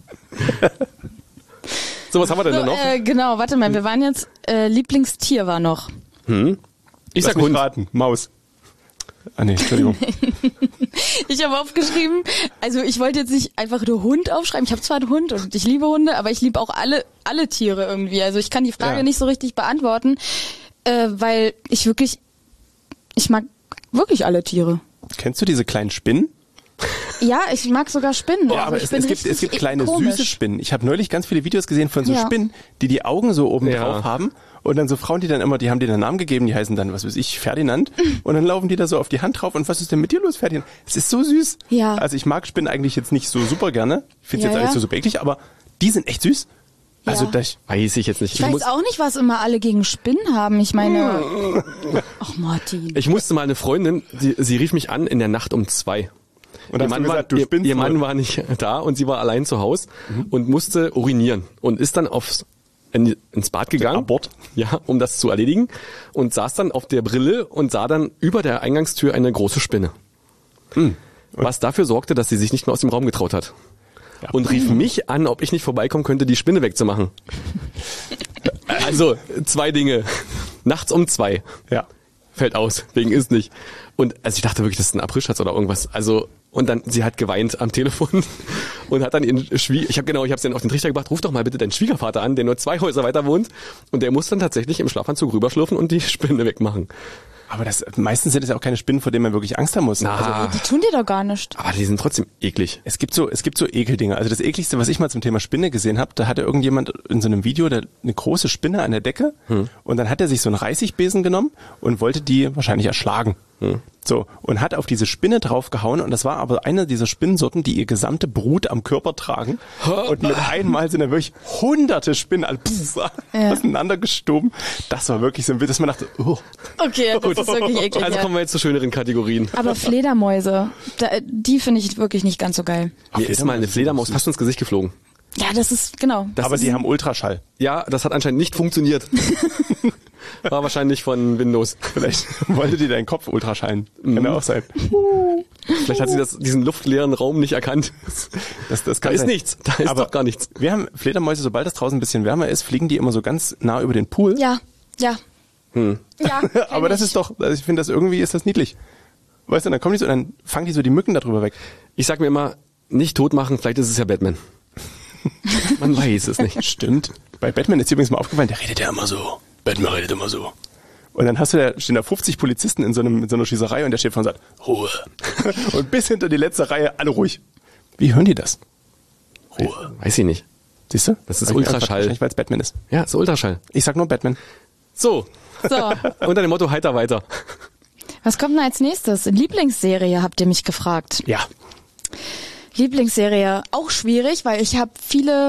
So, was haben wir denn da noch? Genau, warte mal, wir waren jetzt, Lieblingstier war noch. Ich sag Lass mich Hund. raten. Maus. Ah nee, Entschuldigung. Ich habe aufgeschrieben, also ich wollte jetzt nicht einfach nur Hund aufschreiben. Ich habe zwar einen Hund und ich liebe Hunde, aber ich liebe auch alle Tiere irgendwie. Also ich kann die Frage nicht so richtig beantworten, weil ich mag wirklich alle Tiere. Kennst du diese kleinen Spinnen? Ja, ich mag sogar Spinnen. Ja, Also aber ich bin es gibt richtig kleine komisch. süße Spinnen. Ich habe neulich ganz viele Videos gesehen von so Ja. Spinnen, die Augen so oben Ja. drauf haben. Und dann so Frauen, die haben denen einen Namen gegeben, die heißen dann, was weiß ich, Ferdinand. Und dann laufen die da so auf die Hand drauf und was ist denn mit dir los, Ferdinand? Es ist so süß. Ja. Also ich mag Spinnen eigentlich jetzt nicht so super gerne. Ich finde es Ja, jetzt auch nicht ja. so super eklig, aber die sind echt süß. Also Ja. das, Weiß ich jetzt nicht. Ich weiß auch nicht, was immer alle gegen Spinnen haben. Ich meine, ach Martin. Ich musste mal eine Freundin, sie rief mich an in der Nacht um 2. Und hast du gesagt, du spinnst ihr Mann wohl. war nicht da und sie war allein zu Hause und musste urinieren und ist dann ins Bad gegangen, Abort. ja, um das zu erledigen und saß dann auf der Brille und sah dann über der Eingangstür eine große Spinne. Was dafür sorgte, dass sie sich nicht mehr aus dem Raum getraut hat. Ja. Und rief mich an, ob ich nicht vorbeikommen könnte, die Spinne wegzumachen. Also, 2 Dinge. Nachts um 2. Ja. Fällt aus, wegen ist nicht. Und also ich dachte wirklich, das ist ein Aprilscherz oder irgendwas. Also, und dann, sie hat geweint am Telefon und hat dann ihren ich hab's dann auf den Trichter gebracht, ruf doch mal bitte deinen Schwiegervater an, der nur 2 Häuser weiter wohnt. Und der muss dann tatsächlich im Schlafanzug rüberschlürfen und die Spinne wegmachen. Aber meistens sind es ja auch keine Spinnen, vor denen man wirklich Angst haben muss. Also, Die tun dir doch gar nicht. Aber die sind trotzdem eklig. es gibt so Ekeldinger. Also das ekligste, was ich mal zum Thema Spinne gesehen habe, da hatte irgendjemand in so einem Video eine große Spinne an der Decke und dann hat er sich so einen Reisigbesen genommen und wollte die wahrscheinlich erschlagen. So, und hat auf diese Spinne draufgehauen und das war aber eine dieser Spinnensorten, die ihr gesamte Brut am Körper tragen und mit einmal sind da wirklich hunderte Spinnen alle auseinandergestoben. Das war wirklich so ein Bild, dass man dachte, oh. Okay, das ist wirklich eklig. Also ja. kommen wir jetzt zu schöneren Kategorien. Aber Fledermäuse, die finde ich wirklich nicht ganz so geil. Mir ist mal eine Fledermaus fast ins Gesicht geflogen. Ja, das ist, genau. Aber die haben Ultraschall. Ja, das hat anscheinend nicht funktioniert. War wahrscheinlich von Windows. Vielleicht wollte die deinen Kopf ultraschallen. Kann ja auch sein. Vielleicht hat sie diesen luftleeren Raum nicht erkannt. Das Da kann ist sein. nichts. Da ist Aber doch gar nichts. Wir haben Fledermäuse, sobald es draußen ein bisschen wärmer ist, fliegen die immer so ganz nah über den Pool. Ja. Ja, Aber das ist doch, also ich finde, ist das niedlich. Weißt du, dann kommen die so und dann fangen die so die Mücken darüber weg. Ich sag mir immer, nicht tot machen, vielleicht ist es ja Batman. Man weiß es nicht. Stimmt. Bei Batman ist übrigens mal aufgefallen, der redet ja immer so. Batman redet immer so. Und dann stehen da 50 Polizisten in so einer Schießerei und der steht vorne und sagt, Ruhe. Und bis hinter die letzte Reihe, alle ruhig. Wie hören die das? Ruhe. Weiß ich nicht. Siehst du? Das ist Ultraschall. Wahrscheinlich, weil es Batman ist. Ja, so Ultraschall. Ich sag nur Batman. So, so. unter dem Motto heiter weiter. Was kommt denn als nächstes? Lieblingsserie, habt ihr mich gefragt. Ja. Lieblingsserie, auch schwierig, weil ich habe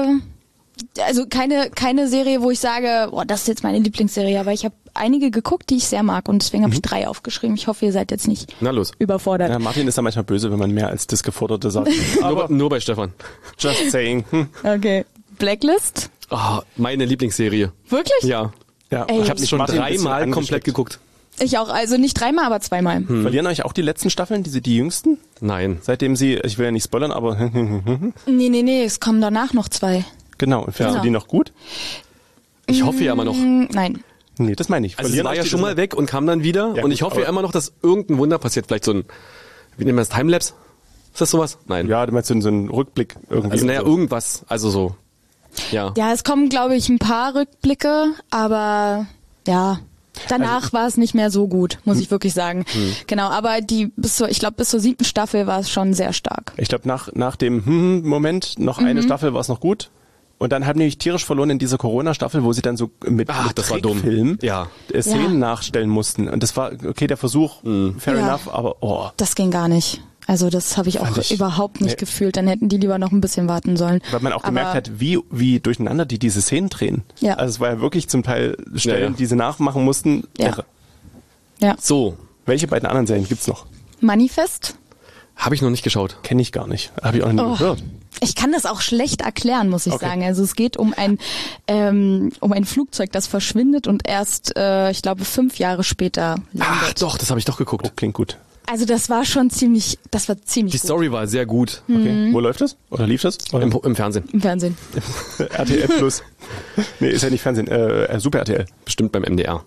also keine Serie, wo ich sage, boah, das ist jetzt meine Lieblingsserie, aber ich habe einige geguckt, die ich sehr mag und deswegen habe ich 3 aufgeschrieben. Ich hoffe, ihr seid jetzt nicht Na los. überfordert. Ja, Martin ist da manchmal böse, wenn man mehr als das Geforderte sagt. Nur bei Stefan. Just saying. Okay. Blacklist? Oh, meine Lieblingsserie. Wirklich? Ja. Ja. Ey. Ich habe schon Martin ein bisschen 3-mal komplett angesteckt. geguckt. Ich auch, also nicht 3-mal, aber 2-mal. Verlieren euch auch die letzten Staffeln, die jüngsten? Nein. Seitdem ich will ja nicht spoilern, aber Nee, es kommen danach noch 2. genau. Und findest du Genau. die noch gut? Ich hoffe ja immer noch. Nein. Nee, das meine ich. Also sie war ja schon mal weg und kam dann wieder. Ja, und ich gut, hoffe ja aber- immer noch, dass irgendein Wunder passiert. Vielleicht so ein, wie nennen wir das, Timelapse? Ist das sowas? Nein. Ja, du meinst so einen Rückblick irgendwie. Also naja, so. irgendwas. Also so. Ja. Ja, es kommen, glaube ich, ein paar Rückblicke, aber ja, danach war es nicht mehr so gut, muss ich wirklich sagen. Genau, aber bis zur 7. Staffel war es schon sehr stark. Ich glaube, nach dem Moment noch eine Staffel war es noch gut. Und dann haben die mich tierisch verloren in dieser Corona-Staffel, wo sie dann so mit das war dumm. Trickfilm Ja. Szenen Ja. nachstellen mussten. Und das war, okay, der Versuch, fair Ja. enough, aber Das ging gar nicht. Also das habe ich auch Fand ich- überhaupt nicht nee. gefühlt. Dann hätten die lieber noch ein bisschen warten sollen. weil man auch Aber gemerkt hat, wie durcheinander die diese Szenen drehen. Ja. Also es war ja wirklich zum Teil Stellen, Ja, ja. die sie nachmachen mussten. Ja. Irre. Ja. So. Welche beiden anderen Serien gibt's noch? Manifest? Habe ich noch nicht geschaut. Kenne ich gar nicht. Habe ich auch noch nie Oh. gehört. Ich kann das auch schlecht erklären, muss ich Okay. sagen. Also es geht um ein Flugzeug, das verschwindet und erst, ich glaube, 5 Jahre später Ach landet. doch, das habe ich doch geguckt. Oh, klingt gut. Also das war ziemlich Die gut Story war sehr gut. Okay. Wo läuft das? Oder lief das? Oder? Im Fernsehen. im Fernsehen. RTL Plus. Nee, ist ja nicht Fernsehen. Super RTL. Bestimmt beim MDR.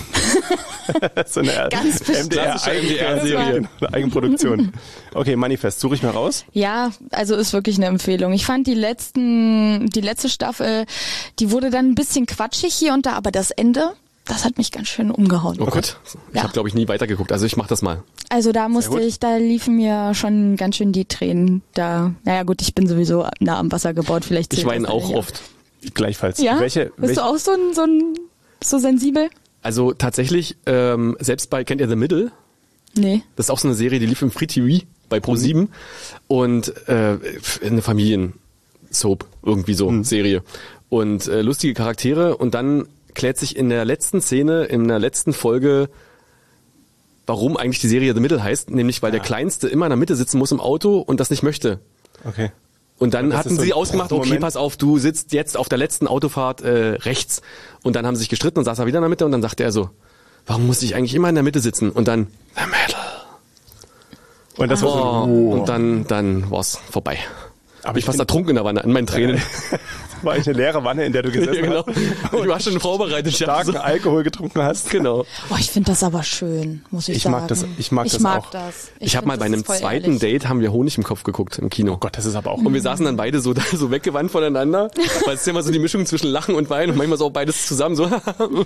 So eine Ganz bestimmt. Klassische MDR-Serie. Eine Eigenproduktion. Okay, Manifest. Suche ich mal raus. Ja, also ist wirklich eine Empfehlung. Ich fand die letzte Staffel, die wurde dann ein bisschen quatschig hier und da, aber das Ende, das hat mich ganz schön umgehauen. Oh Gott. Ich Ja. habe, glaube ich, nie weitergeguckt. Also ich mache das mal. Also da gut. da liefen mir schon ganz schön die Tränen. Naja gut, ich bin sowieso nah am Wasser gebaut, vielleicht Ich zählt weine das auch nicht. oft. Gleichfalls. Ja? Welche? Bist du auch so sensibel? Also tatsächlich, selbst bei, kennt ihr The Middle? Nee. Das ist auch so eine Serie, die lief im Free TV bei Pro7 und eine Familien-Soap, irgendwie so, Serie. Und lustige Charaktere und dann klärt sich in der letzten Szene, in der letzten Folge warum eigentlich die Serie The Middle heißt, nämlich weil der Kleinste immer in der Mitte sitzen muss im Auto und das nicht möchte. Okay. Und dann Das hatten ist so sie ein ausgemacht, okay, Moment. pass auf, du sitzt jetzt auf der letzten Autofahrt rechts. Und dann haben sie sich gestritten und saß er wieder in der Mitte und dann sagte er so, warum muss ich eigentlich immer in der Mitte sitzen? Und dann, The Middle. Und das war so, Und dann war's vorbei. aber Ich war ertrunken in der Wanne, in meinen Tränen. war eigentlich eine leere Wanne, in der du Ja, gesessen genau. hast. Ich war schon vorbereitet. Ich hab Starken so, Alkohol getrunken hast. genau. Oh, ich finde das aber schön, muss ich Ich sagen. mag das- ich mag das auch. das. Ich habe find, mal bei das einem ist voll zweiten ehrlich. Date haben wir Honig im Kopf geguckt im Kino. Oh Gott, das ist aber auch... Und wir saßen dann beide so da so weggewandt voneinander, weil es ist ja immer so die Mischung zwischen Lachen und Weinen und manchmal so auch beides zusammen so.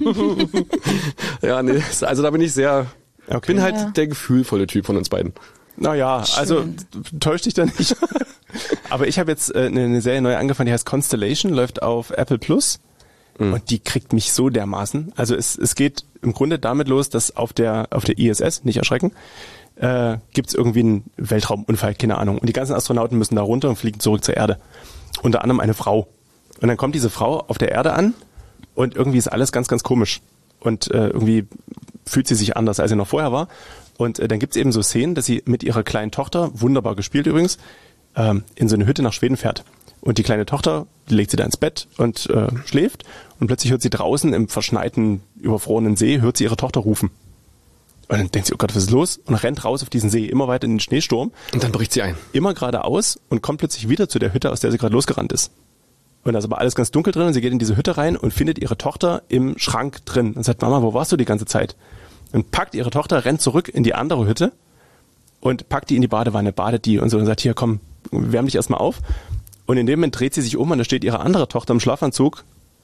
Ja, nee, also da bin ich sehr, Okay. bin halt Ja. der gefühlvolle Typ von uns beiden. Naja, also täusch dich da nicht. Aber ich habe jetzt eine Serie neu angefangen, die heißt Constellation, läuft auf Apple Plus. Und die kriegt mich so dermaßen. Also es geht im Grunde damit los, dass auf der ISS, nicht erschrecken, gibt's irgendwie einen Weltraumunfall, keine Ahnung. Und die ganzen Astronauten müssen da runter und fliegen zurück zur Erde. Unter anderem eine Frau. Und dann kommt diese Frau auf der Erde an und irgendwie ist alles ganz, ganz komisch. Und irgendwie fühlt sie sich anders, als sie noch vorher war. Und dann gibt's eben so Szenen, dass sie mit ihrer kleinen Tochter, wunderbar gespielt übrigens, in so eine Hütte nach Schweden fährt. Und die kleine Tochter, die legt sie da ins Bett und schläft. Und plötzlich hört sie draußen im verschneiten, überfrorenen See, hört sie ihre Tochter rufen. Und dann denkt sie, oh Gott, was ist los? Und rennt raus auf diesen See, immer weiter in den Schneesturm, Und dann bricht sie ein. immer geradeaus und kommt plötzlich wieder zu der Hütte, aus der sie gerade losgerannt ist. Und da ist aber alles ganz dunkel drin und sie geht in diese Hütte rein und findet ihre Tochter im Schrank drin und sagt, Mama, wo warst du die ganze Zeit? Und packt ihre Tochter, rennt zurück in die andere Hütte und packt die in die Badewanne, badet die und so und sagt, hier komm, wärm dich erstmal auf. Und in dem Moment dreht sie sich um und da steht ihre andere Tochter im Schlafanzug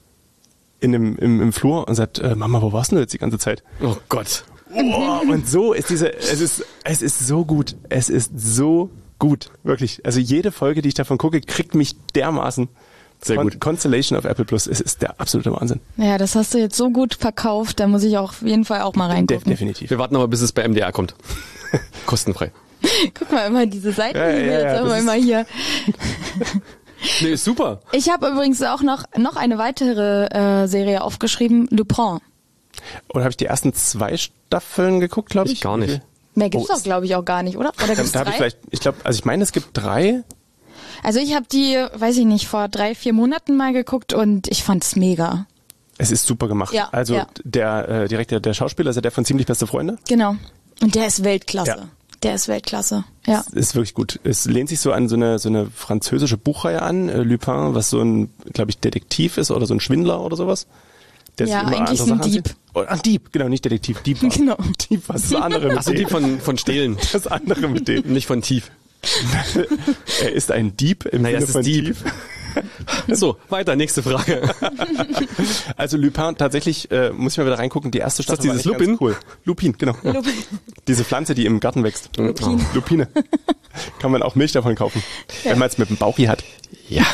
im Flur und sagt, Mama, wo warst du jetzt die ganze Zeit? Oh Gott. Oh, und so ist es ist so gut. Es ist so gut. Wirklich. Also jede Folge, die ich davon gucke, kriegt mich dermaßen. Sehr gut. Constellation auf Apple Plus. Es ist der absolute Wahnsinn. Ja, das hast du jetzt so gut verkauft, da muss ich auch auf jeden Fall auch mal reingucken. Definitiv. Wir warten aber, bis es bei MDR kommt. Kostenfrei. Guck mal immer diese Seiten, Ja, die wir ja, jetzt das immer hier. Nee, ist super. Ich habe übrigens auch noch eine weitere Serie aufgeschrieben, Lupin. Und habe ich die ersten 2 Staffeln geguckt, glaube ich? Gar nicht. Mehr gibt's Oh, doch, glaube ich, auch gar nicht, oder? Oder gibt's Da habe 3? ich vielleicht, ich glaube, also ich meine, es gibt 3. Also ich habe die, weiß ich nicht, vor 3-4 Monaten mal geguckt und ich fand's mega. Es ist super gemacht. Ja, also ja. der Direktor, der Schauspieler, ist ja der von Ziemlich beste Freunde. Genau. Und der ist Weltklasse. Ja. Der ist Weltklasse. Ja. Ist wirklich gut. Es lehnt sich so an so eine französische Buchreihe an, Lupin, was so ein, glaube ich, Detektiv ist oder so ein Schwindler oder sowas. Der Ja, sich immer eigentlich andere ein Sachen Dieb. ansieht. Oh, ein Dieb, genau, nicht Detektiv, Dieb. war- Genau. Dieb, was ist das andere mit Ach so, die dem? von Stehlen. Das andere mit dem. Nicht von Tief. Er ist ein Dieb im Naja, Sinne es ist von Dieb. Dieb. So, weiter, nächste Frage. Also Lupin, tatsächlich, muss ich mal wieder reingucken, die erste Staffel das dieses war echt ganz Lupin? cool. Lupin, genau. Diese Pflanze, die im Garten wächst. Lupine. Kann man auch Milch davon kaufen, wenn man es mit dem Bauchi hat. Ja.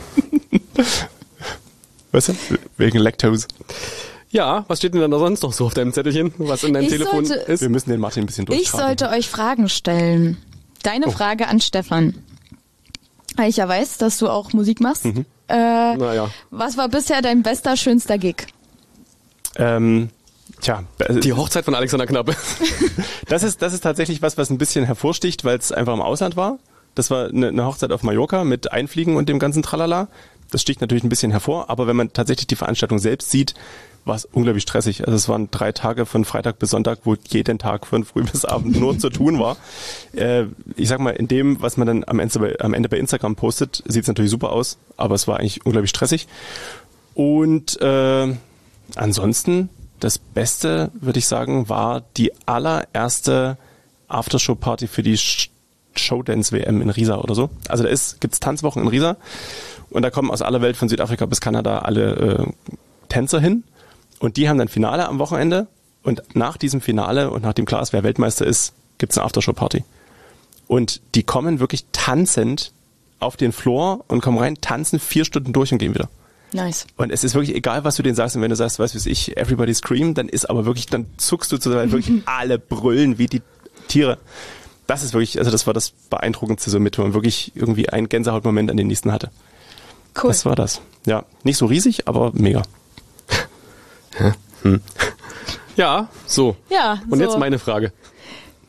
Weißt du? Wegen Lactose. Ja, was steht denn da sonst noch so auf deinem Zettelchen, was in deinem Ich Telefon sollte- ist? Wir müssen den Martin ein bisschen Ich durchtragen. sollte euch Fragen stellen. Deine Frage an Stefan. Weil ich ja weiß, dass du auch Musik machst. Naja. Was war bisher dein bester, schönster Gig? Tja, Die Hochzeit von Alexander Knappe. das ist tatsächlich was ein bisschen hervorsticht, weil es einfach im Ausland war. Das war eine Hochzeit auf Mallorca mit Einfliegen und dem ganzen Tralala. Das sticht natürlich ein bisschen hervor, aber wenn man tatsächlich die Veranstaltung selbst sieht, war es unglaublich stressig. Also es waren 3 Tage von Freitag bis Sonntag, wo jeden Tag von früh bis Abend nur zu tun war. Ich sag mal, in dem, was man dann am Ende bei Instagram postet, sieht es natürlich super aus, aber es war eigentlich unglaublich stressig. Und ansonsten, das Beste, würde ich sagen, war die allererste Aftershow-Party für die Showdance-WM in Riesa oder so. Also da gibt's Tanzwochen in Riesa und da kommen aus aller Welt von Südafrika bis Kanada alle Tänzer hin und die haben dann Finale am Wochenende und nach diesem Finale und nachdem klar ist, wer Weltmeister ist, gibt's eine Aftershow-Party. Und die kommen wirklich tanzend auf den Floor und kommen rein, tanzen 4 Stunden durch und gehen wieder. Nice. Und es ist wirklich egal, was du denen sagst. Und wenn du sagst, weißt du, ich, everybody scream, dann ist aber wirklich, dann zuckst du weil wirklich alle brüllen wie die Tiere. Das ist wirklich, also das war das Beeindruckendste so mit, wo man wirklich irgendwie einen Gänsehautmoment an den nächsten hatte. Cool. Das war das. Ja, nicht so riesig, aber mega. Ja, so. Ja, Und so. jetzt meine Frage.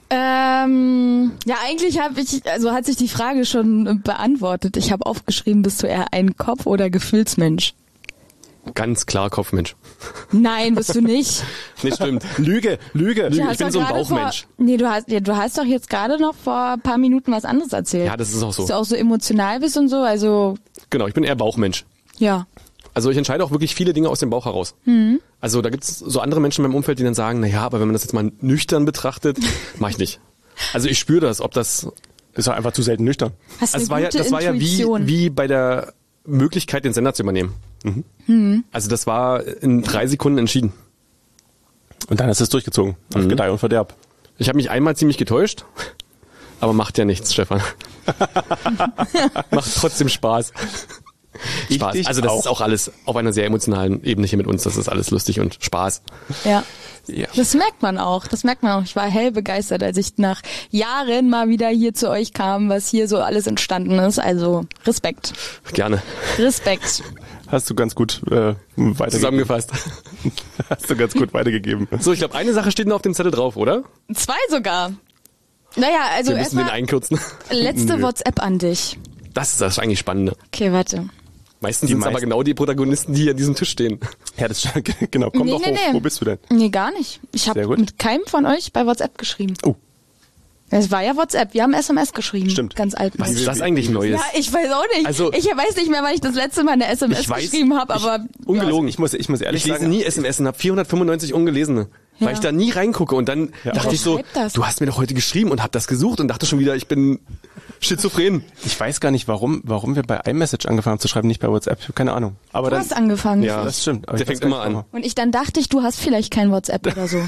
Ja, eigentlich hat sich die Frage schon beantwortet. Ich habe aufgeschrieben, bist du eher ein Kopf- oder Gefühlsmensch? Ganz klar Kopfmensch. Nein, bist du nicht. Nee, stimmt. Lüge. Ich bin so ein Bauchmensch. Du hast doch jetzt gerade noch vor ein paar Minuten was anderes erzählt. Ja, das ist auch so. Dass du auch so emotional bist und so, also Genau, ich bin eher Bauchmensch. ja. Also ich entscheide auch wirklich viele Dinge aus dem Bauch heraus. Also da gibt's so andere Menschen in meinem Umfeld, die dann sagen, naja, aber wenn man das jetzt mal nüchtern betrachtet, mache ich nicht. Also ich spüre das, ob das... Ist doch einfach zu selten nüchtern. Hast Also eine das gute war ja Intuition. wie bei der Möglichkeit, den Sender zu übernehmen. Also das war in 3 Sekunden entschieden. Und dann hast du es durchgezogen. Auf Gedeih und Verderb. Ich habe mich einmal ziemlich getäuscht, aber macht ja nichts, Stefan. Macht trotzdem Spaß. Spaß. dich Also das auch. ist auch alles auf einer sehr emotionalen Ebene hier mit uns. Das ist alles lustig und Spaß. Ja. Ja. Das merkt man auch. Ich war hell begeistert, als ich nach Jahren mal wieder hier zu euch kam, was hier so alles entstanden ist. Also Respekt. Gerne. Respekt. Hast du ganz gut weitergegeben. Zusammengefasst. Hast du ganz gut weitergegeben. So, ich glaube, eine Sache steht noch auf dem Zettel drauf, oder? 2 sogar. Naja, also Wir müssen den erstmal einkürzen. letzte WhatsApp an dich. Das ist das eigentlich Spannende. Okay, warte. Meistens sind es aber genau die Protagonisten, die hier an diesem Tisch stehen. Ja, das genau. Komm doch hoch. Wo bist du denn? Nee, gar nicht. Ich Sehr habe gut. mit keinem von euch bei WhatsApp geschrieben. Oh. Es war ja WhatsApp. Wir haben SMS geschrieben. Stimmt. Ganz alt. Was ist das eigentlich Neues? Ja, ich weiß auch nicht. Also- ich weiß nicht mehr, wann ich das letzte Mal eine SMS Ich weiß, geschrieben habe, aber Ungelogen. Ich muss ehrlich Ich lese sagen, nie SMS und habe 495 ungelesene. Weil ich da nie reingucke und dann dachte Wer ich so, schreibt das? du hast mir doch heute geschrieben und hab das gesucht und dachte schon wieder, ich bin schizophren. ich weiß gar nicht, warum wir bei iMessage angefangen haben zu schreiben, nicht bei WhatsApp. Ich habe keine Ahnung. Aber du dann, hast angefangen. Ja, das stimmt. Aber Der ich weiß fängt gar immer nicht, an. Und ich dann dachte du hast vielleicht kein WhatsApp oder so.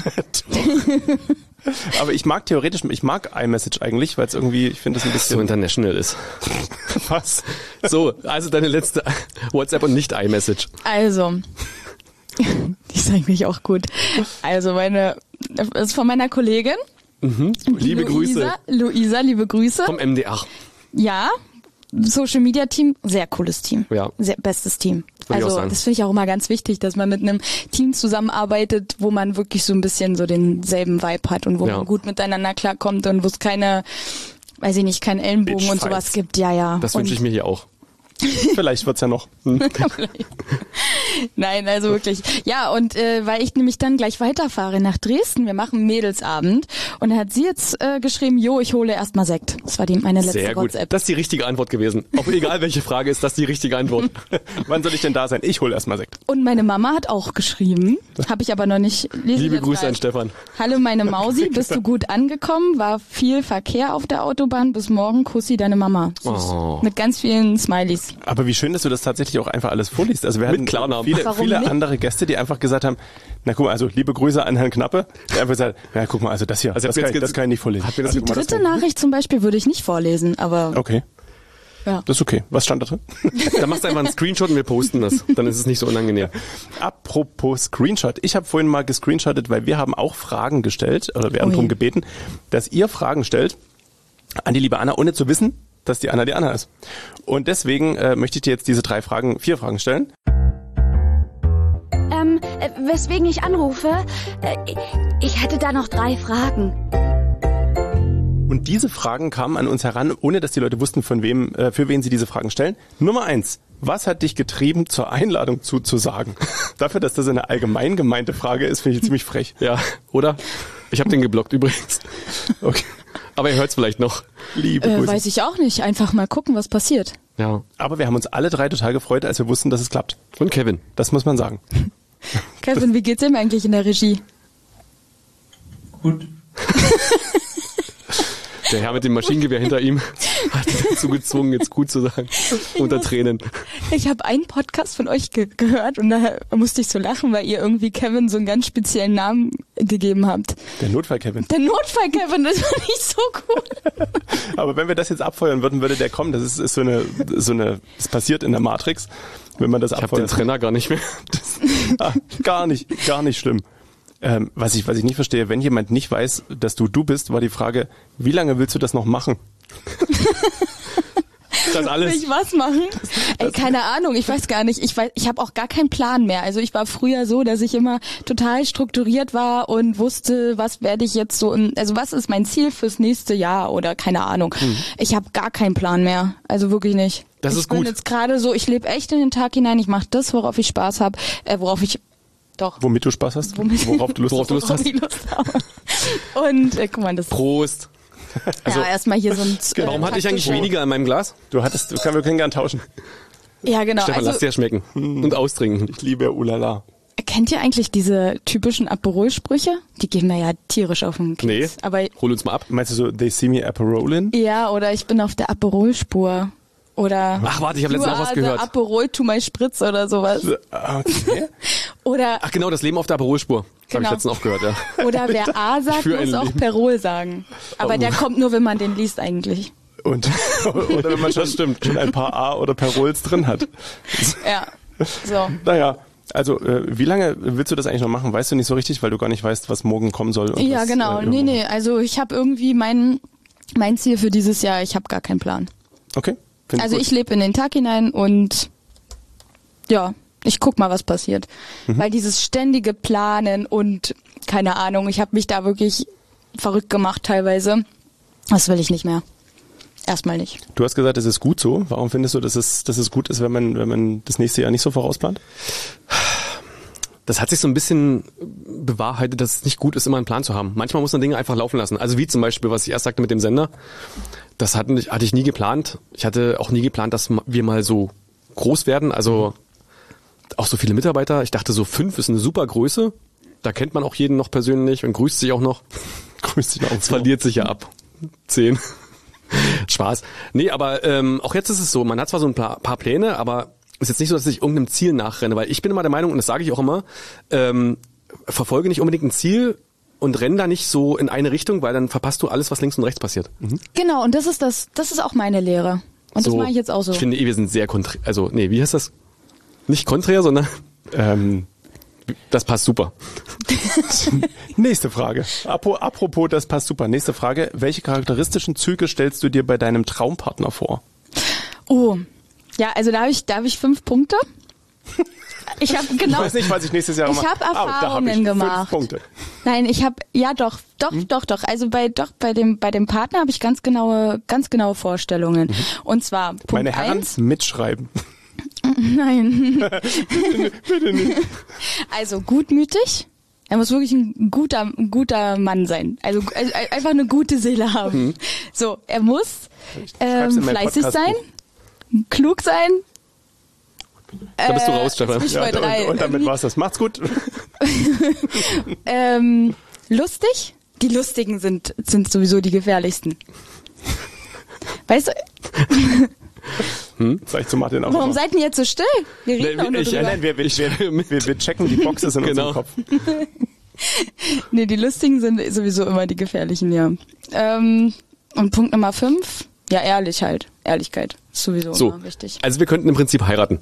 Aber ich mag iMessage eigentlich, weil es irgendwie, ich finde das ein So bisschen... international ist. was? So, also deine letzte WhatsApp und nicht iMessage. Also, die ist eigentlich auch gut. Also das ist von meiner Kollegin. Liebe Grüße Luisa, liebe Grüße. vom MDR. Ja, Social Media Team, sehr cooles Team. Ja. Sehr bestes Team. Würde ich auch Also sagen. das finde ich auch immer ganz wichtig, dass man mit einem Team zusammenarbeitet, wo man wirklich so ein bisschen so denselben Vibe hat und wo Ja. man gut miteinander klarkommt und wo es keine, weiß ich nicht, keinen Ellenbogen und sowas Bitchfights. gibt. Ja. Das Und wünsche ich mir hier auch. Vielleicht wird's ja noch. Nein, also wirklich. Ja, und weil ich nämlich dann gleich weiterfahre nach Dresden, wir machen Mädelsabend und da hat sie jetzt geschrieben, ich hole erstmal Sekt. Das war meine letzte Sehr gut. WhatsApp. Das ist die richtige Antwort gewesen. Auch egal welche Frage ist, das die richtige Antwort. Wann soll ich denn da sein? Ich hole erstmal Sekt. Und meine Mama hat auch geschrieben, habe ich aber noch nicht. Lese ich Liebe jetzt Grüße rein. an Stefan. Hallo meine Mausi, bist du gut angekommen? War viel Verkehr auf der Autobahn. Bis morgen, Kussi, deine Mama. Süß. Oh. Mit ganz vielen Smileys. Aber wie schön, dass du das tatsächlich auch einfach alles vorliest. Also wir hatten Klarnamen. Warum viele nicht? andere Gäste, die einfach gesagt haben, na guck mal, also liebe Grüße an Herrn Knappe, der einfach gesagt, na guck mal, also das hier, Also das, jetzt kann, geht's- das kann ich nicht vorlesen. Hat mir das Die Guck mal, das dritte kann- Nachricht zum Beispiel würde ich nicht vorlesen, aber Okay, ja. das ist okay. Was stand da drin? Dann machst du einfach einen Screenshot und wir posten das. Dann ist es nicht so unangenehm. Apropos Screenshot. Ich habe vorhin mal gescreenshottet, weil wir haben auch Fragen gestellt, oder wir haben Ui. darum gebeten, dass ihr Fragen stellt an die liebe Anna, ohne zu wissen, dass die Anna ist. Und deswegen möchte ich dir jetzt diese 4 Fragen stellen. Weswegen ich anrufe? Ich hätte da noch 3 Fragen. Und diese Fragen kamen an uns heran, ohne dass die Leute wussten, für wen sie diese Fragen stellen. Nummer 1. Was hat dich getrieben, zur Einladung zuzusagen? Dafür, dass das eine allgemein gemeinte Frage ist, finde ich ziemlich frech. Ja, oder? Ich habe den geblockt übrigens. Okay. Aber ihr hört's vielleicht noch. Liebe Grüße. weiß ich auch nicht. Einfach mal gucken, was passiert. Ja. Aber wir haben uns alle 3 total gefreut, als wir wussten, dass es klappt. Und Kevin. Das muss man sagen. Kevin, wie geht's ihm eigentlich in der Regie? Gut. Der Herr mit dem Maschinengewehr hinter ihm hat ihn dazu gezwungen, jetzt gut zu sagen. Unter Tränen. Ich habe einen Podcast von euch gehört und da musste ich so lachen, weil ihr irgendwie Kevin so einen ganz speziellen Namen gegeben habt. Der Notfall-Kevin. Der Notfall-Kevin, das fand ich so cool. Aber wenn wir das jetzt abfeuern würden, würde der kommen. Das ist so eine, das passiert in der Matrix, wenn man das Ich habe den abfeuert. Trenner gar nicht mehr. Gar nicht schlimm. Was ich nicht verstehe, wenn jemand nicht weiß, dass du bist, war die Frage, wie lange willst du das noch machen? Das alles. Will ich was machen? keine Ahnung, ich weiß gar nicht. Ich habe auch gar keinen Plan mehr. Also ich war früher so, dass ich immer total strukturiert war und wusste, was werde ich jetzt so, also was ist mein Ziel fürs nächste Jahr oder keine Ahnung. Ich habe gar keinen Plan mehr. Also wirklich nicht. Das ist gut. Ich bin jetzt gerade so, ich lebe echt in den Tag hinein. Ich mache das, worauf ich Spaß habe, Womit du Spaß hast? Worauf du Lust hast? Ich Lust habe. Und guck mal, das. Prost. Also, ja, erstmal hier so ein. Warum hatte ich eigentlich weniger in meinem Glas? Wir können gern tauschen. Ja, genau. Stefan, lass dir schmecken und austrinken. Ich liebe Ulala. Kennt ihr eigentlich diese typischen Aperol-Sprüche? Die gehen mir ja tierisch auf den Keks. Nee, aber hol uns mal ab. Meinst du so, they see me Aperolin? Ja, oder ich bin auf der Aperol-Spur. Oder Ach, warte, ich habe letztens auch was gehört. Aperol to my Spritz oder sowas. Okay. Oder Ach genau, das Leben auf der Aperol-Spur. Das habe ich letztens auch gehört, ja. Oder wer A sagt, muss auch Perol sagen. Aber der kommt nur, wenn man den liest eigentlich. Oder wenn man schon ein paar A oder Perols drin hat. Ja, so. Naja, also wie lange willst du das eigentlich noch machen? Weißt du nicht so richtig, weil du gar nicht weißt, was morgen kommen soll? Und ja, genau. Nee, also ich habe irgendwie mein Ziel für dieses Jahr, ich habe gar keinen Plan. Okay. Also ich lebe in den Tag hinein und ja, ich guck mal, was passiert. Weil dieses ständige Planen und keine Ahnung, ich habe mich da wirklich verrückt gemacht teilweise. Das will ich nicht mehr. Erstmal nicht. Du hast gesagt, es ist gut so. Warum findest du, dass es gut ist, wenn man das nächste Jahr nicht so vorausplant? Das hat sich so ein bisschen bewahrheitet, dass es nicht gut ist, immer einen Plan zu haben. Manchmal muss man Dinge einfach laufen lassen. Also wie zum Beispiel, was ich erst sagte mit dem Sender. Das hatte ich nie geplant. Ich hatte auch nie geplant, dass wir mal so groß werden. Also auch so viele Mitarbeiter. Ich dachte, so 5 ist eine super Größe. Da kennt man auch jeden noch persönlich und grüßt sich auch noch. Grüßt sich auch. Es verliert sich ja ab. 10. Spaß. Nee, aber auch jetzt ist es so, man hat zwar so ein paar Pläne, aber ist jetzt nicht so, dass ich irgendeinem Ziel nachrenne, weil ich bin immer der Meinung, und das sage ich auch immer, verfolge nicht unbedingt ein Ziel und renn da nicht so in eine Richtung, weil dann verpasst du alles, was links und rechts passiert. Genau, und das ist auch meine Lehre. Und das mache ich jetzt auch so. Ich finde, wir sind sehr wie heißt das? Nicht konträr, sondern das passt super. Nächste Frage. Apropos, das passt super. Nächste Frage. Welche charakteristischen Züge stellst du dir bei deinem Traumpartner vor? Oh, ja, also da hab ich 5 Punkte. Ich weiß nicht, was ich nächstes Jahr mache. Ich habe Erfahrungen gemacht. 5 Punkte. Nein, doch. Also bei dem Partner habe ich ganz genaue Vorstellungen. Und zwar Punkt Meine Herren 1, mitschreiben. Nein. Bitte nicht. Also gutmütig. Er muss wirklich ein guter Mann sein. Also einfach eine gute Seele haben. So, er muss fleißig sein, klug sein. Da bist du raus, Stefan. Ja, und damit war's das. Macht's gut. Lustig. Die Lustigen sind sowieso die gefährlichsten. Weißt du? Sag ich zu Martin auch. Warum seid ihr jetzt so still? Wir reden doch nur drüber. Wir checken die Boxes in unserem Kopf. Nee, die Lustigen sind sowieso immer die gefährlichen, ja. Und Punkt Nummer 5, ja, Ehrlichkeit. Ehrlichkeit ist sowieso immer wichtig. Also wir könnten im Prinzip heiraten.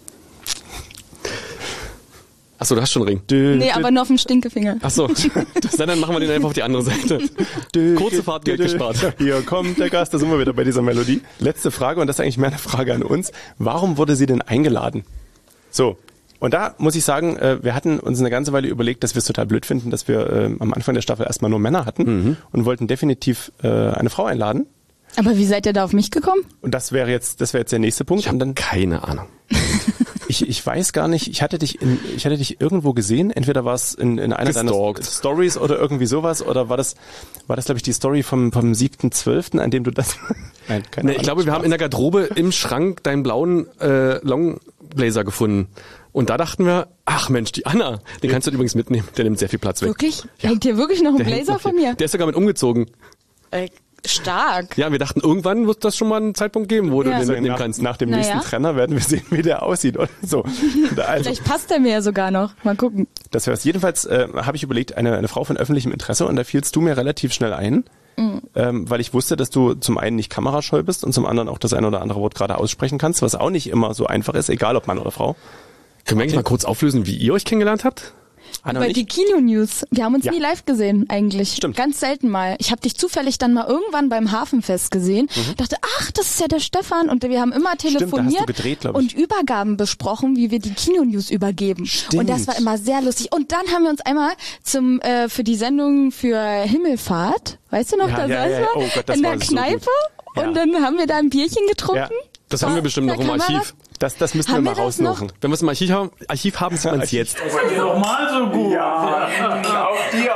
Achso, du hast schon einen Ring. Nee, aber nur auf dem Stinkefinger. Achso, dann machen wir den einfach auf die andere Seite. Kurze Fahrt, Geld gespart. Hier kommt der Gast, da sind wir wieder bei dieser Melodie. Letzte Frage, und das ist eigentlich mehr eine Frage an uns. Warum wurde sie denn eingeladen? So, und da muss ich sagen, wir hatten uns eine ganze Weile überlegt, dass wir es total blöd finden, dass wir am Anfang der Staffel erstmal nur Männer hatten und wollten definitiv eine Frau einladen. Aber wie seid ihr da auf mich gekommen? Und das wäre jetzt der nächste Punkt. Ich habe keine Ahnung. Ich weiß gar nicht, ich hatte dich irgendwo gesehen, entweder war es in einer deiner Stories oder irgendwie sowas, oder war das glaube ich die Story vom 7.12., an dem du das... Nein, keine Ahnung. Ich glaube, wir haben in der Garderobe im Schrank deinen blauen Longblazer gefunden. Und da dachten wir, ach Mensch, die Anna, den kannst du übrigens mitnehmen, der nimmt sehr viel Platz weg. Wirklich? Ja. Hängt hier wirklich noch ein Blazer von mir? Der ist sogar mit umgezogen. Stark. Ja, wir dachten, irgendwann wird das schon mal einen Zeitpunkt geben, wo du den mitnehmen kannst. Nach dem nächsten Trenner werden wir sehen, wie der aussieht. Oder so. Also, vielleicht passt der mir ja sogar noch. Mal gucken. Das wär's. Jedenfalls habe ich überlegt, eine Frau von öffentlichem Interesse, und da fielst du mir relativ schnell ein, weil ich wusste, dass du zum einen nicht kamerascheu bist und zum anderen auch das eine oder andere Wort gerade aussprechen kannst, was auch nicht immer so einfach ist, egal ob Mann oder Frau. Können wir eigentlich mal kurz auflösen, wie ihr euch kennengelernt habt? Anna Bei und die ich? Kino-News. Wir haben uns Ja. nie live gesehen eigentlich. Stimmt. Ganz selten mal. Ich habe dich zufällig dann mal irgendwann beim Hafenfest gesehen. Dachte, ach, das ist ja der Stefan. Und wir haben immer da hast du telefoniert gedreht, glaub ich. und Übergaben besprochen, wie wir die Kino-News übergeben. Stimmt. Und das war immer sehr lustig. Und dann haben wir uns einmal für die Sendung für Himmelfahrt, weißt du noch, Ja, da ja, saßen ja. wir Oh Gott, das in war der so Kneipe gut. Ja. und dann haben wir da ein Bierchen getrunken. Ja. Das haben wir bestimmt noch im Kamera. Archiv. Das müssen wir Haben mal wir das noch? raussuchen. Wenn wir es im Archiv haben, sieht man es jetzt. Seid ihr doch mal so gut? Ja, auf dir.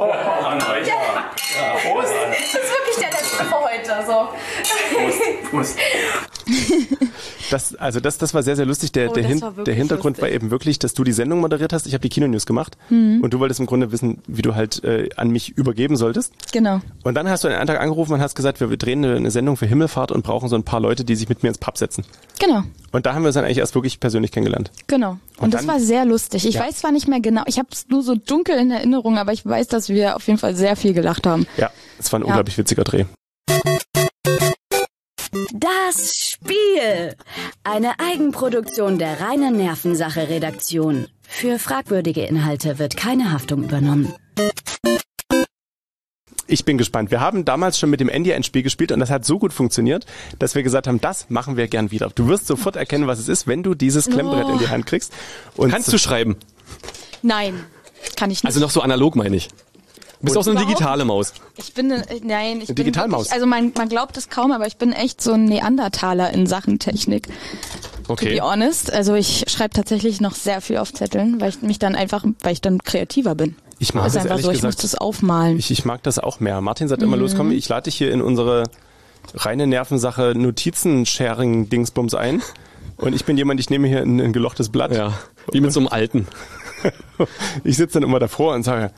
Prost. Das ist wirklich der letzte für heute. So. Prost. Das war sehr, sehr lustig. Der das war wirklich der Hintergrund lustig. war eben wirklich, dass du die Sendung moderiert hast. Ich habe die Kino-News gemacht. Und du wolltest im Grunde wissen, wie du halt an mich übergeben solltest. Genau. Und dann hast du einen Tag angerufen und hast gesagt, wir drehen eine Sendung für Himmelfahrt und brauchen so ein paar Leute, die sich mit mir ins Pub setzen. Genau. Und da haben wir uns dann eigentlich erst wirklich persönlich kennengelernt. Genau. Und das dann- war sehr lustig. Ich Ja. weiß zwar nicht mehr genau, ich habe es nur so dunkel in Erinnerung, aber ich weiß, dass wir auf jeden Fall sehr viel gelacht haben. Ja, es war ein unglaublich witziger Dreh. Das Spiel. Eine Eigenproduktion der reinen Nervensache-Redaktion. Für fragwürdige Inhalte wird keine Haftung übernommen. Ich bin gespannt. Wir haben damals schon mit dem Andy ein Spiel gespielt und das hat so gut funktioniert, dass wir gesagt haben, das machen wir gern wieder. Du wirst sofort erkennen, was es ist, wenn du dieses Klemmbrett in die Hand kriegst. Und Kannst du schreiben? Nein, kann ich nicht. Also noch so analog, meine ich. Du bist auch so eine Überhaupt digitale Maus. Ich bin, nein, ich bin Digitalmaus. wirklich, also man glaubt es kaum, aber ich bin echt so ein Neandertaler in Sachen Technik. To Okay. be honest. Also ich schreibe tatsächlich noch sehr viel auf Zetteln, weil ich dann kreativer bin. Ich mag Das ist das einfach ehrlich so, ich muss gesagt. das aufmalen. Ich mag das auch mehr. Martin sagt immer, los komm, ich lade dich hier in unsere reine Nervensache Notizen-Sharing-Dingsbums ein. Und ich bin jemand, ich nehme hier ein gelochtes Blatt. Ja, wie mit so einem alten. Ich sitze dann immer davor und sage,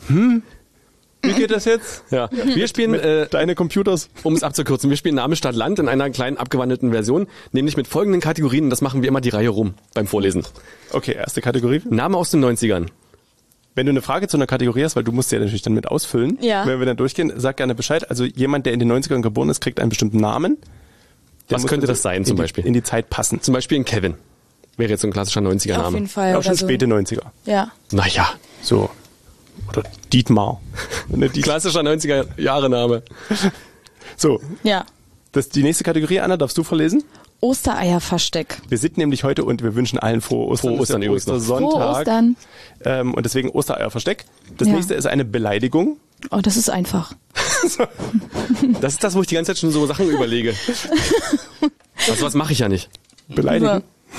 wie geht das jetzt? Ja. Wir spielen, Deine Computers. um es abzukürzen, wir spielen Name Stadt Land in einer kleinen abgewandelten Version, nämlich mit folgenden Kategorien, und das machen wir immer die Reihe rum beim Vorlesen. Okay, erste Kategorie. Name aus den 90ern. Wenn du eine Frage zu einer Kategorie hast, weil du musst ja natürlich dann mit ausfüllen, Ja. wenn wir dann durchgehen, sag gerne Bescheid. Also jemand, der in den 90ern geboren ist, kriegt einen bestimmten Namen. Der Was muss könnte also das sein zum Beispiel? In die Zeit passen. Zum Beispiel ein Kevin. Wäre jetzt so ein klassischer Auf 90er-Name. jeden Fall. Auch schon oder so. späte 90er. Ja. Naja, So. Oder Dietmar. Ne, klassischer 90er-Jahre-Name. So, Ja. die nächste Kategorie, Anna, darfst du verlesen? Ostereierversteck. Wir sind nämlich heute und wir wünschen allen frohe Ostern. Frohe Ostern Das ist übrigens ja noch. Frohe Ostersonntag. Ostern. Und deswegen Ostereierversteck. Das Ja. nächste ist eine Beleidigung. Oh, das ist einfach. Das ist das, wo ich die ganze Zeit schon so Sachen überlege. Also was mache ich ja nicht. Beleidigen.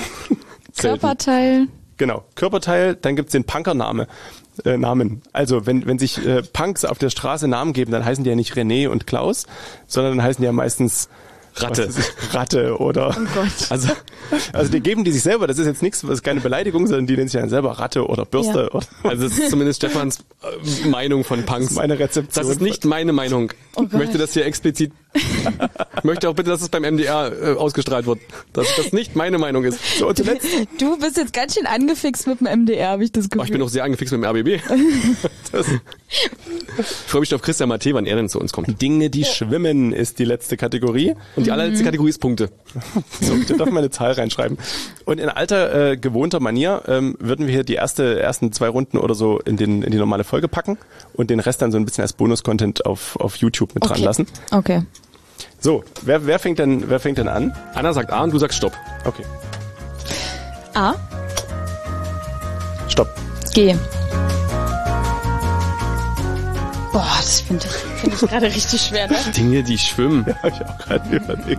Körperteil. Genau. Körperteil, dann gibt's den Punker-Namen. Also wenn sich Punks auf der Straße Namen geben, dann heißen die ja nicht René und Klaus, sondern dann heißen die ja meistens Ratte. was weiß ich, Ratte oder Oh Gott. also die geben die sich selber, das ist jetzt nichts, das ist keine Beleidigung, sondern die nennen sich ja selber Ratte oder Bürste Ja. oder Also das ist zumindest Stefans Meinung von Punks. meine Rezeption. Das ist nicht meine Meinung. Oh Ich möchte das hier explizit. Ich möchte auch bitte, dass es beim MDR ausgestrahlt wird. Dass das nicht meine Meinung ist. So, und zuletzt, Du bist jetzt ganz schön angefixt mit dem MDR, habe ich das Gefühl. Oh, ich bin auch sehr angefixt mit dem RBB. Ich freue mich auf Christian Matte, wann er denn zu uns kommt. Dinge, die schwimmen, ist die letzte Kategorie. Und die allerletzte Kategorie ist Punkte. So, da darf man eine Zahl reinschreiben. Und in alter, gewohnter Manier würden wir hier die ersten 2 Runden oder so in die normale Folge packen und den Rest dann so ein bisschen als Bonus-Content auf YouTube mit dran lassen. Okay. So, wer fängt denn an? Anna sagt A und du sagst Stopp. Okay, A. stopp. G. Boah, das finde ich gerade richtig schwer, ne? Dinge, die schwimmen. Habe ich auch gerade überlegt.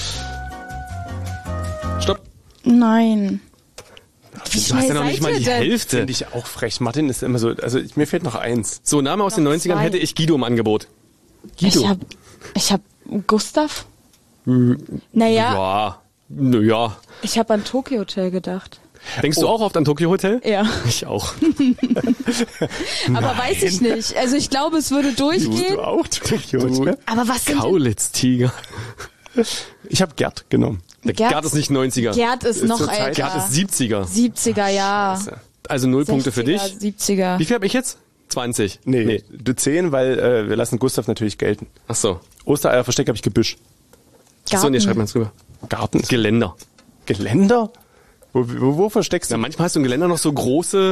Stopp. Nein. Wie Du hast ja noch nicht mal die Hälfte. Finde ich auch frech. Martin ist immer so, also mir fehlt noch eins. So, Name aus den 90ern 2. hätte ich Guido im Angebot. Guido. Ich hab Gustav? Naja, Ja. Naja. ich habe an Tokyo Hotel gedacht. Denkst du auch oft an Tokyo Hotel? Ja. Ich auch. Aber weiß ich nicht. Also ich glaube, es würde durchgehen. Du auch, du. Aber was sind denn... Kaulitz-Tiger. Ich habe Gerd genommen. Der Gerd ist nicht 90er. Gerd ist noch zur Zeit- älter. Gerd ist 70er. 70er, ja. Also 0 Punkte für 60er, dich. 70er. Wie viel habe ich jetzt? 20. Nee, du 10, weil wir lassen Gustav natürlich gelten. Ach so. Ostereierversteck habe ich Gebüsch. So, nee, schreib mal drüber. Garten. Geländer. Geländer? Wo versteckst du? Na, manchmal hast du im Geländer noch so große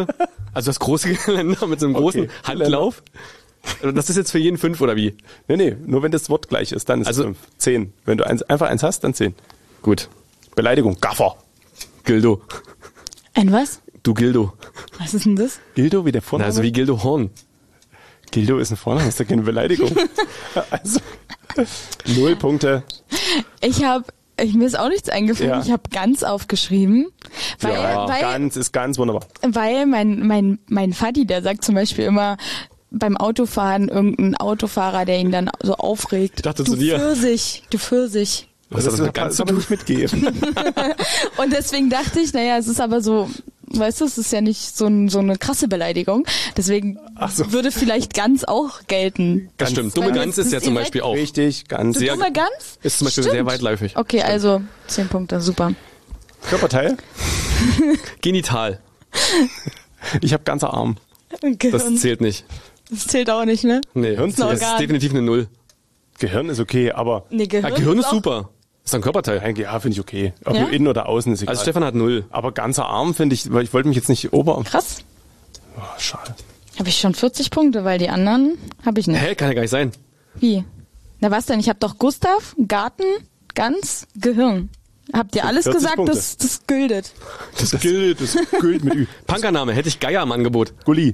Also das große Geländer mit so einem großen Okay, Handlauf. Also das ist jetzt für jeden 5 oder wie? Nee, nur wenn das Wort gleich ist, dann ist Also- es 5. 10. Wenn du einfach eins hast, dann 10. Gut. Beleidigung, Gaffer. Gildo. Ein was? Du Gildo. Was ist denn das? Gildo wie der Na, Vorname? also wie Gildo Horn. Gildo ist ein Vorname, ist ja keine Beleidigung. Also 0 Punkte. Mir ist auch nichts eingefallen. Ja. Ich habe ganz aufgeschrieben, weil Ist ganz wunderbar. mein Vati, der sagt zum Beispiel immer beim Autofahren irgendein Autofahrer, der ihn dann so aufregt. Ich dachte du zu dir. Du Pfirsich. Was hat das mit kann ganz zu aber tun? nicht mitgeben. Und deswegen dachte ich, naja, es ist aber so, weißt du, es ist ja nicht so eine krasse Beleidigung. Deswegen so. würde vielleicht ganz auch gelten. Das stimmt. Dumme Weil Gans das ist ja ist zum direkt- Beispiel auch. Richtig, ganz. Sehr- Dumme Gans? Ist zum Beispiel Stimmt. sehr weitläufig. Okay, also 10 Punkte, super. Körperteil? Genital. Ich habe ganzer Arm. Das Gehirn. zählt nicht. Das zählt auch nicht, ne? Nee, Hirn das zählt. ist definitiv eine 0. Gehirn ist okay, aber Nee, Ja, Gehirn ist auch- super. Ist ein Körperteil. ja, finde ich okay. Ob Ja? nur innen oder außen ist egal. Also Stefan hat 0. Aber ganzer Arm finde ich, weil ich wollte mich jetzt nicht Krass. Oh, schade. Habe ich schon 40 Punkte, weil die anderen habe ich nicht. Hä, kann ja gar nicht sein. Wie? Na was denn? Ich habe doch Gustav, Garten, Gans, Gehirn. Habt ihr alles 40 gesagt? Punkte. Das gültet. Das gilt mit Ü. Punkername, hätte ich Geier im Angebot. Gulli.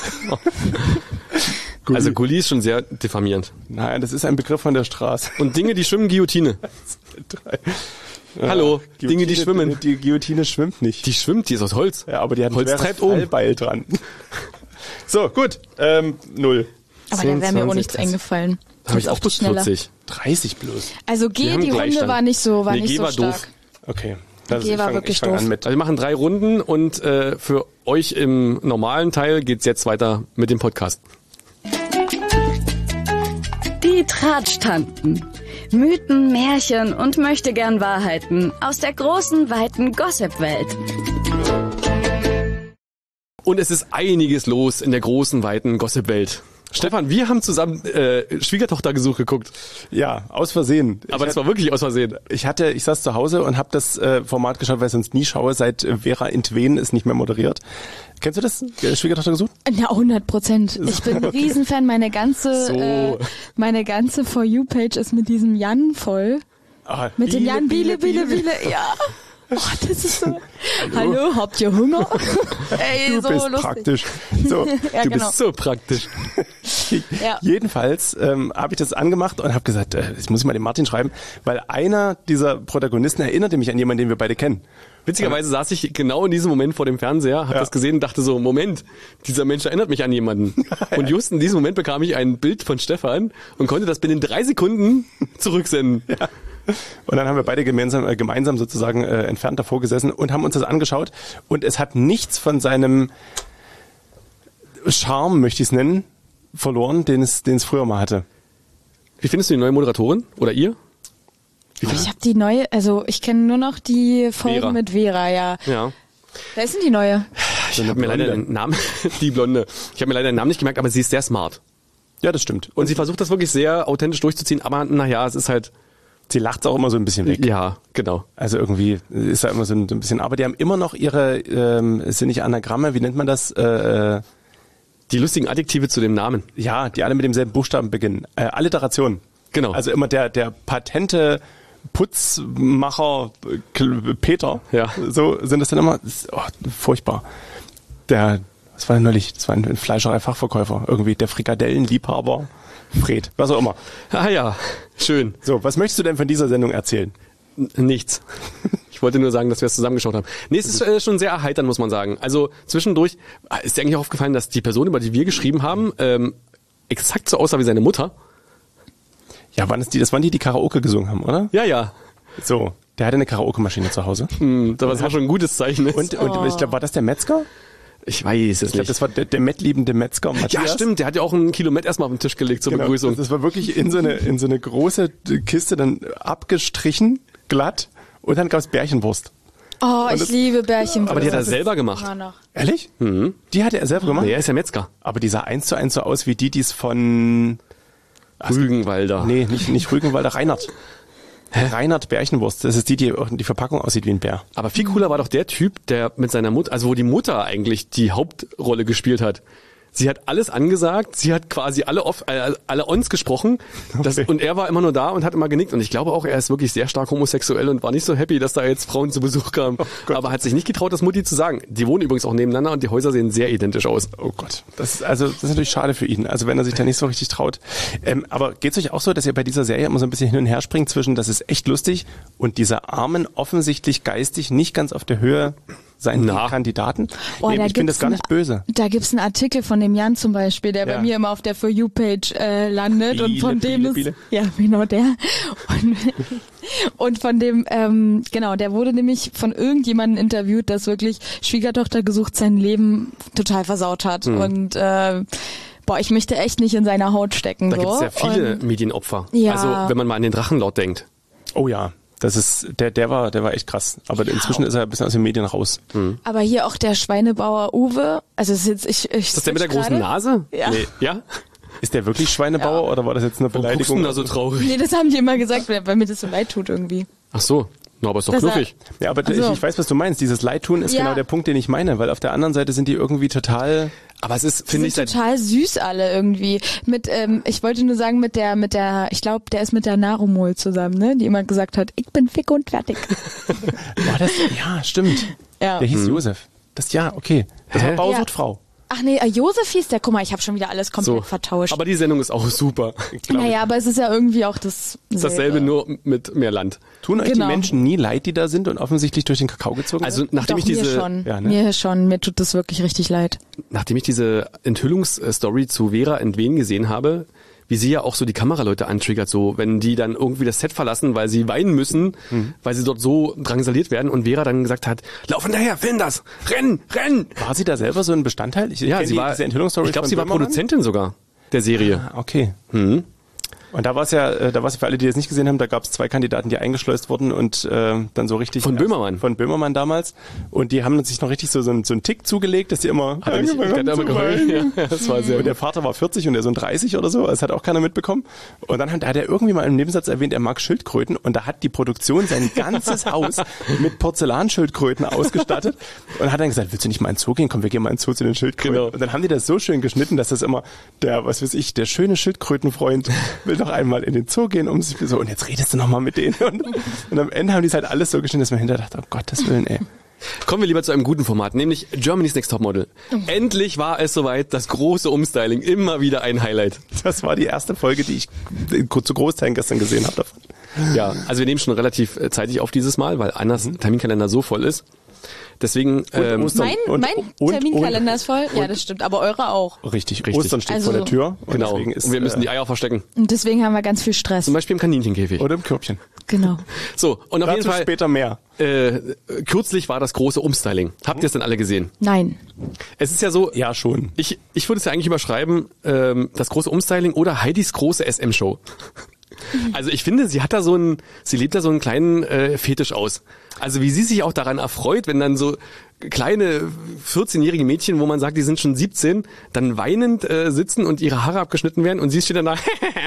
Also Gulli ist schon sehr diffamierend. Nein, das ist ein Begriff von der Straße. Und Dinge, die schwimmen, Guillotine. 3. Hallo, Dinge, die schwimmen. Die Guillotine schwimmt nicht. Die schwimmt, die ist aus Holz. Ja, aber die hat ein Holz schweres treibt um. Fallbeil dran. So, gut. 0. Aber 10, da wäre mir auch 20, nichts 30. eingefallen. Da habe ich Jetzt auch bloß schneller. 40. 30 bloß. Also Wir G, haben die Runde Gleichstand. war nicht so, Nee, G so war stark. doof. Okay. G war wirklich ich fang doof. an mit. Also wir machen 3 Runden und für euch im normalen Teil geht's jetzt weiter mit dem Podcast. Die Tratschtanten. Mythen, Märchen und möchtegern Wahrheiten aus der großen, weiten Gossip-Welt. Und es ist einiges los in der großen, weiten Gossip-Welt. Stefan, wir haben zusammen Schwiegertochtergesuch geguckt. Ja, aus Versehen. Aber das war wirklich aus Versehen. Ich saß zu Hause und habe das Format geschaut, weil ich sonst nie schaue, seit Vera Intwen es nicht mehr moderiert. Kennst du das, Schwiegertochter gesucht? Ja, 100%. Ich bin ein Riesenfan. Meine ganze For You-Page ist mit diesem Jan voll. Ah, Mit dem Jan Biele. Ja. Oh, das ist so. Hallo, habt ihr Hunger? Ey, Du so bist lustig. praktisch. So, Ja, du genau. Ist so praktisch. Ja. Jedenfalls habe ich das angemacht und habe gesagt, jetzt muss ich mal dem Martin schreiben, weil einer dieser Protagonisten erinnerte mich an jemanden, den wir beide kennen. Witzigerweise saß ich genau in diesem Moment vor dem Fernseher, habe das gesehen und dachte so, Moment, dieser Mensch erinnert mich an jemanden. Und just in diesem Moment bekam ich ein Bild von Stefan und konnte das binnen 3 Sekunden zurücksenden. Ja. Und dann haben wir beide gemeinsam sozusagen entfernt davor gesessen und haben uns das angeschaut. Und es hat nichts von seinem Charme, möchte ich es nennen, verloren, den es früher mal hatte. Wie findest du die neue Moderatorin? Oder ihr? Ich habe die neue, also ich kenne nur noch die Folgen Vera. mit Vera, ja. Ja. Wer ist denn die neue? Ich habe mir leider den Namen, die Blonde. Ich habe mir leider den Namen nicht gemerkt, aber sie ist sehr smart. Ja, das stimmt. Und sie versucht das wirklich sehr authentisch durchzuziehen, aber naja, es ist halt, Sie lacht auch immer so ein bisschen weg. ja, genau. Also irgendwie ist da immer so ein bisschen, aber die haben immer noch ihre, es sind nicht Anagramme, wie nennt man das? Die lustigen Adjektive zu dem Namen. Ja, die alle mit demselben Buchstaben beginnen. Alliteration. Genau. Also immer der patente Putzmacher Peter. Ja. So sind das dann immer. Furchtbar. Was war denn neulich? Das war ein Fleischerei-Fachverkäufer. Irgendwie der Frikadellenliebhaber Fred. Was auch immer. Ah ja, schön. So, was möchtest du denn von dieser Sendung erzählen? Nichts. Ich wollte nur sagen, dass wir es zusammengeschaut haben. Nee, es ist schon sehr erheiternd, muss man sagen. Also zwischendurch ist dir eigentlich aufgefallen, dass die Person, über die wir geschrieben haben, exakt so aussah wie seine Mutter. Ja, das waren die Karaoke gesungen haben, oder? Ja, ja. So, der hatte eine Karaoke-Maschine zu Hause. Das war schon ein gutes Zeichen. Und ich glaube, war das der Metzger? ich weiß es Ich glaube, nicht. das war der mettliebende Metzger Matthias. Ja, stimmt. Der hat ja auch ein Kilo Mett erstmal auf den Tisch gelegt zur Genau, Begrüßung. das war wirklich in so eine große Kiste dann abgestrichen, glatt, und dann gab's Bärchenwurst. Oh, ich liebe Bärchenwurst. Aber die hat er selber gemacht. Immer noch. Ehrlich? Die hatte er selber gemacht? Nee, er ist ja Metzger. Aber die sah 1:1 so aus wie die es von... Rügenwalder. Nee, nicht Rügenwalder, Reinhardt. Reinhard Bärchenwurst. Das ist die Verpackung aussieht wie ein Bär. Aber viel cooler war doch der Typ, der mit seiner Mutter, also wo die Mutter eigentlich die Hauptrolle gespielt hat. Sie hat alles angesagt, sie hat quasi alle ons gesprochen und er war immer nur da und hat immer genickt. Und ich glaube auch, er ist wirklich sehr stark homosexuell und war nicht so happy, dass da jetzt Frauen zu Besuch kamen. Aber hat sich nicht getraut, das Mutti zu sagen. Die wohnen übrigens auch nebeneinander und die Häuser sehen sehr identisch aus. Oh Gott, das ist natürlich schade für ihn, also wenn er sich da nicht so richtig traut. Aber geht's euch auch so, dass ihr bei dieser Serie immer so ein bisschen hin und her springt zwischen, das ist echt lustig und dieser armen, offensichtlich geistig nicht ganz auf der Höhe seinen Kandidaten? Nee, ich finde das gar nicht böse. Da gibt's einen Artikel von dem Jan zum Beispiel, der bei mir immer auf der For You-Page landet und von dem ist... Ja, genau der. Und von dem, genau, der wurde nämlich von irgendjemandem interviewt, das wirklich Schwiegertochter gesucht sein Leben total versaut hat. Und ich möchte echt nicht in seiner Haut stecken. Da gibt's ja viele Medienopfer. Ja. Also wenn man mal an den Drachenlord denkt. Oh ja. Das ist, der war echt krass. Aber inzwischen ist er ein bisschen aus den Medien raus. Aber hier auch der Schweinebauer Uwe, also ist jetzt, ist das der mit der großen Nase? Ja. Nee. Ja? Ist der wirklich Schweinebauer oder war das jetzt eine Beleidigung? Warum guckst du da so traurig? Nee, das haben die immer gesagt, weil mir das so leid tut irgendwie. Ach so. Na, aber ist doch knuffig. Ja, aber ich weiß, was du meinst. Dieses Leidtun ist genau der Punkt, den ich meine, weil auf der anderen Seite sind die irgendwie total... Aber es ist, finde ich, total süß alle irgendwie. Ich wollte nur sagen, mit der, ich glaube, der ist mit der Narumol zusammen, ne? Die immer gesagt hat, ich bin fick und fertig. War das? Ja, stimmt. Ja. Der hieß Josef. Das okay. Das war Bausuchtfrau. Ach nee, Josef hieß der. Guck mal, ich habe schon wieder alles komplett vertauscht. Aber die Sendung ist auch super. Naja, aber es ist ja irgendwie auch dasselbe, nur mit mehr Land. Tun euch die Menschen nie leid, die da sind und offensichtlich durch den Kakao gezogen Also nachdem ich diese... Mir schon. Mir tut das wirklich richtig leid. Nachdem ich diese Enthüllungsstory zu Vera Entwen gesehen habe, wie sie ja auch so die Kameraleute antriggert, so wenn die dann irgendwie das Set verlassen, weil sie weinen müssen, weil sie dort so drangsaliert werden und Vera dann gesagt hat, lauf hinterher, film das, renn! War sie da selber so ein Bestandteil? Sie war, ich glaube, sie war Produzentin sogar der Serie. Ah, okay. Und da war es ja, für alle, die das nicht gesehen haben, da gab es 2 Kandidaten, die eingeschleust wurden und dann so richtig... Von Böhmermann. Von Böhmermann damals. Und die haben sich noch richtig so einen Tick zugelegt, dass die immer... Das war sehr und der Vater war 40 und der Sohn 30 oder so. Das hat auch keiner mitbekommen. Und dann hat er irgendwie mal im Nebensatz erwähnt, er mag Schildkröten. Und da hat die Produktion sein ganzes Haus mit Porzellanschildkröten ausgestattet. Und hat dann gesagt, willst du nicht mal in den Zoo gehen? Komm, wir gehen mal in den Zoo zu den Schildkröten. Genau. Und dann haben die das so schön geschnitten, dass das immer der schöne Schildkrötenfreund will noch einmal in den Zoo gehen, um sich so, und jetzt redest du noch mal mit denen. Und am Ende haben die es halt alles so geschnitten, dass man hinterher dachte, oh Gottes Willen, ey. Kommen wir lieber zu einem guten Format, nämlich Germany's Next Topmodel. Endlich war es soweit, das große Umstyling, immer wieder ein Highlight. Das war die erste Folge, die ich zu Großteilen gestern gesehen habe davon. Ja, also wir nehmen schon relativ zeitig auf dieses Mal, weil Annas Terminkalender so voll ist. Deswegen mein Terminkalender ist voll. Ja, das stimmt, aber eure auch. Richtig. Ostern steht vor der Tür. Und genau. Und wir müssen die Eier verstecken. Und deswegen haben wir ganz viel Stress. Zum Beispiel im Kaninchenkäfig. Oder im Körbchen. Genau. So, und auf jeden Fall später mehr. Kürzlich war das große Umstyling. Habt ihr es denn alle gesehen? Nein. Es ist ja so. Ja, schon. Ich würde es ja eigentlich überschreiben, das große Umstyling oder Heidis große SM-Show. Also ich finde, sie lebt da so einen kleinen Fetisch aus. Also wie sie sich auch daran erfreut, wenn dann so kleine 14-jährige Mädchen, wo man sagt, die sind schon 17, dann weinend sitzen und ihre Haare abgeschnitten werden und sie steht dann da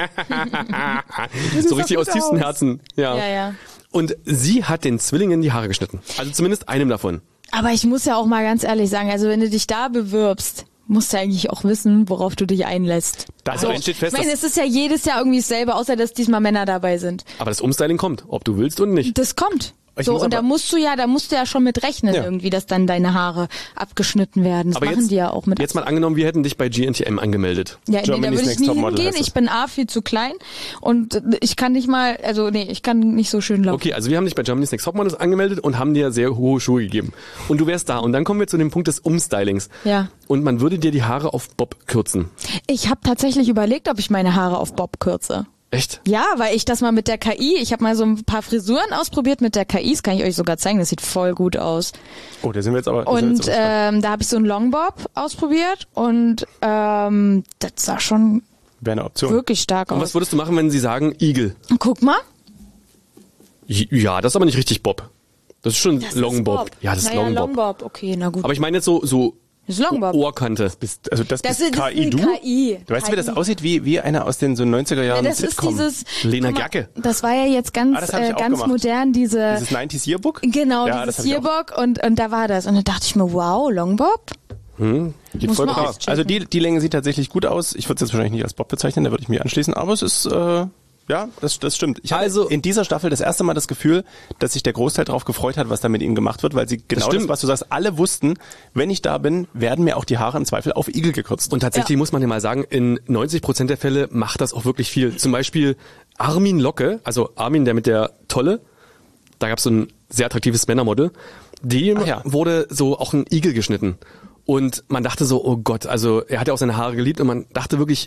so richtig aus tiefstem Herzen. Ja. Und sie hat den Zwillingen die Haare geschnitten. Also zumindest einem davon. Aber ich muss ja auch mal ganz ehrlich sagen, also wenn du dich da bewirbst, musst du eigentlich auch wissen, worauf du dich einlässt. Also steht fest, ich meine, es ist ja jedes Jahr irgendwie dasselbe, außer dass diesmal Männer dabei sind. Aber das Umstyling kommt, ob du willst oder nicht. Das kommt. So, und da musst du ja schon mit rechnen irgendwie, dass dann deine Haare abgeschnitten werden. Das aber machen die ja auch mit. Jetzt mal angenommen, wir hätten dich bei GNTM angemeldet. Ja, nee, da würde ich nie hingehen. Ich bin viel zu klein und ich kann nicht mal, ich kann nicht so schön laufen. Okay, also wir haben dich bei Germany's Next Topmodel angemeldet und haben dir sehr hohe Schuhe gegeben. Und du wärst da. Und dann kommen wir zu dem Punkt des Umstylings. Ja. Und man würde dir die Haare auf Bob kürzen. Ich habe tatsächlich überlegt, ob ich meine Haare auf Bob kürze. Echt? Ja, weil ich das mal mit der KI, ich habe mal so ein paar Frisuren ausprobiert mit der KI, das kann ich euch sogar zeigen, das sieht voll gut aus. Oh, da sind wir jetzt aber... Und da habe ich so einen Longbob ausprobiert und das sah schon wäre eine Option. Wirklich stark aus. Und was würdest du machen, wenn sie sagen Igel? Guck mal. Ja, das ist aber nicht richtig Bob. Das ist schon Longbob. Ja, das ist Longbob. Longbob, okay, na gut. Aber ich meine jetzt so Das ist Longbob. Ohrkante. Also das Das bist ist KI, ein du? KI. Du weißt, wie das aussieht? Wie einer aus den so 90er Jahren Ja, das ist Sitcom. dieses... Lena guck mal, Gerke. Das war ja jetzt ganz, das hab ich auch ganz gemacht. modern, Dieses 90s Yearbook? Genau, Ja, das dieses hab ich auch. Yearbook und da war das. Und dann dachte ich mir, wow, Longbob? Geht Muss voll man klar. auschecken. Also die Länge sieht tatsächlich gut aus. Ich würde es jetzt wahrscheinlich nicht als Bob bezeichnen, da würde ich mich anschließen, aber es ist, ja, das stimmt. Ich hatte Also- in dieser Staffel das erste Mal das Gefühl, dass sich der Großteil darauf gefreut hat, was da mit ihnen gemacht wird, weil sie genau das, stimmt. was du sagst, alle wussten, wenn ich da bin, werden mir auch die Haare im Zweifel auf Igel gekürzt. Und tatsächlich muss man ja mal sagen, in 90% der Fälle macht das auch wirklich viel. Zum Beispiel Armin Locke, also Armin, der mit der Tolle, da gab es so ein sehr attraktives Männermodel, dem Ach ja. wurde so auch ein Igel geschnitten. Und man dachte so, oh Gott, also er hat ja auch seine Haare geliebt und man dachte wirklich,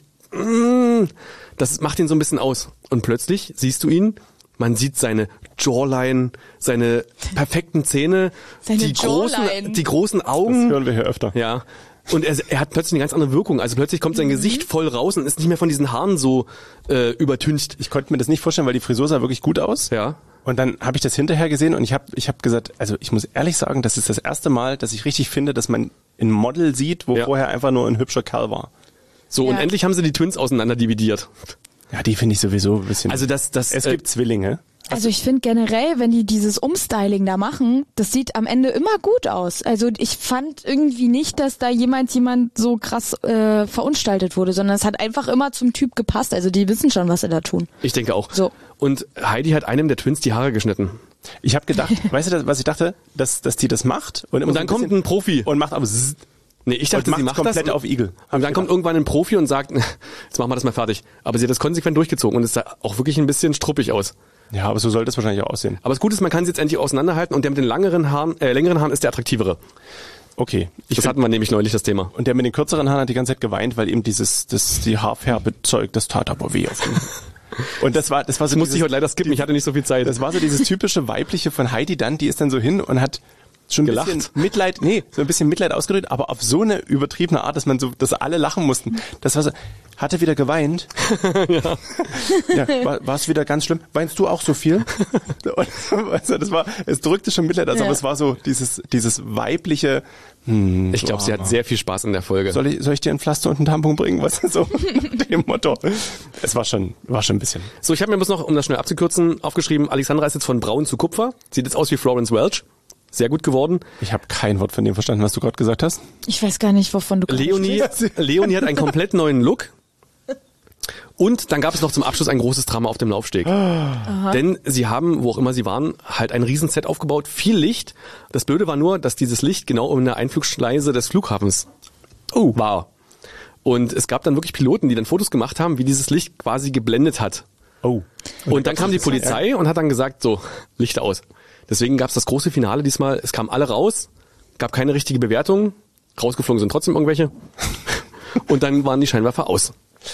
das macht ihn so ein bisschen aus. Und plötzlich siehst du ihn, man sieht seine Jawline, seine perfekten Zähne, Seine die Jawline. großen Das Augen. hören wir hier öfter. Ja. Und er hat plötzlich eine ganz andere Wirkung. Also plötzlich kommt sein Gesicht voll raus und ist nicht mehr von diesen Haaren so übertüncht. Ich konnte mir das nicht vorstellen, weil die Frisur sah wirklich gut aus. Ja. Und dann habe ich das hinterher gesehen und ich hab gesagt, also ich muss ehrlich sagen, das ist das erste Mal, dass ich richtig finde, dass man ein Model sieht, wo Ja. vorher einfach nur ein hübscher Kerl war. So, und Ja. endlich haben sie die Twins auseinander dividiert. Ja, die finde ich sowieso ein bisschen. Also das es gibt Zwillinge. Also ich finde generell, wenn die dieses Umstyling da machen, das sieht am Ende immer gut aus. Also ich fand irgendwie nicht, dass da jemand so krass verunstaltet wurde, sondern es hat einfach immer zum Typ gepasst. Also die wissen schon, was sie da tun. Ich denke auch. So. Und Heidi hat einem der Twins die Haare geschnitten. Ich habe gedacht, weißt du, was ich dachte, dass die das macht immer Und so dann kommt ein Profi. und macht aber zzz, Nee, ich dachte, und sie macht's macht komplett das. auf Igel. Und dann kommt irgendwann ein Profi und sagt, jetzt machen wir das mal fertig. Aber sie hat das konsequent durchgezogen und es sah auch wirklich ein bisschen struppig aus. Ja, aber so soll das wahrscheinlich auch aussehen. Aber das Gute ist, man kann sie jetzt endlich auseinanderhalten und der mit den längeren Haaren ist der attraktivere. Okay. Das hatten wir nämlich neulich, das Thema. Und der mit den kürzeren Haaren hat die ganze Zeit geweint, weil eben die Haarfärbezeug, das tat aber weh auf ihn. Und das war so Das musste ich heute leider skippen, ich hatte nicht so viel Zeit. Das war so dieses typische weibliche von Heidi dann, die ist dann so hin und hat schon ein Gelacht. bisschen Mitleid ausgedrückt, aber auf so eine übertriebene Art, dass alle lachen mussten. Das war so, hat er wieder geweint? Ja, war es wieder ganz schlimm? Weinst du auch so viel? Und, also es drückte schon Mitleid aus, aber es war so dieses weibliche, Ich glaube, sie hat sehr viel Spaß in der Folge. soll ich dir ein Pflaster und einen Tampon bringen? Was so mit dem Motto. Es war schon ein bisschen. So, ich habe mir bloß noch, um das schnell abzukürzen, aufgeschrieben, Alexandra ist jetzt von braun zu Kupfer. Sieht jetzt aus wie Florence Welch. Sehr gut geworden. Ich habe kein Wort von dem verstanden, was du gerade gesagt hast. Ich weiß gar nicht, wovon du gerade sprichst. Leonie hat einen komplett neuen Look. Und dann gab es noch zum Abschluss ein großes Drama auf dem Laufsteg. Denn sie haben, wo auch immer sie waren, halt ein Riesenset aufgebaut, viel Licht. Das Blöde war nur, dass dieses Licht genau um eine Einflugschneise des Flughafens war. Und es gab dann wirklich Piloten, die dann Fotos gemacht haben, wie dieses Licht quasi geblendet hat. Oh. Und dann kam die Polizei und hat dann gesagt, so, Lichter aus. Deswegen gab es das große Finale diesmal. Es kamen alle raus, gab keine richtige Bewertung. Rausgeflogen sind trotzdem irgendwelche. Und dann waren die Scheinwerfer aus.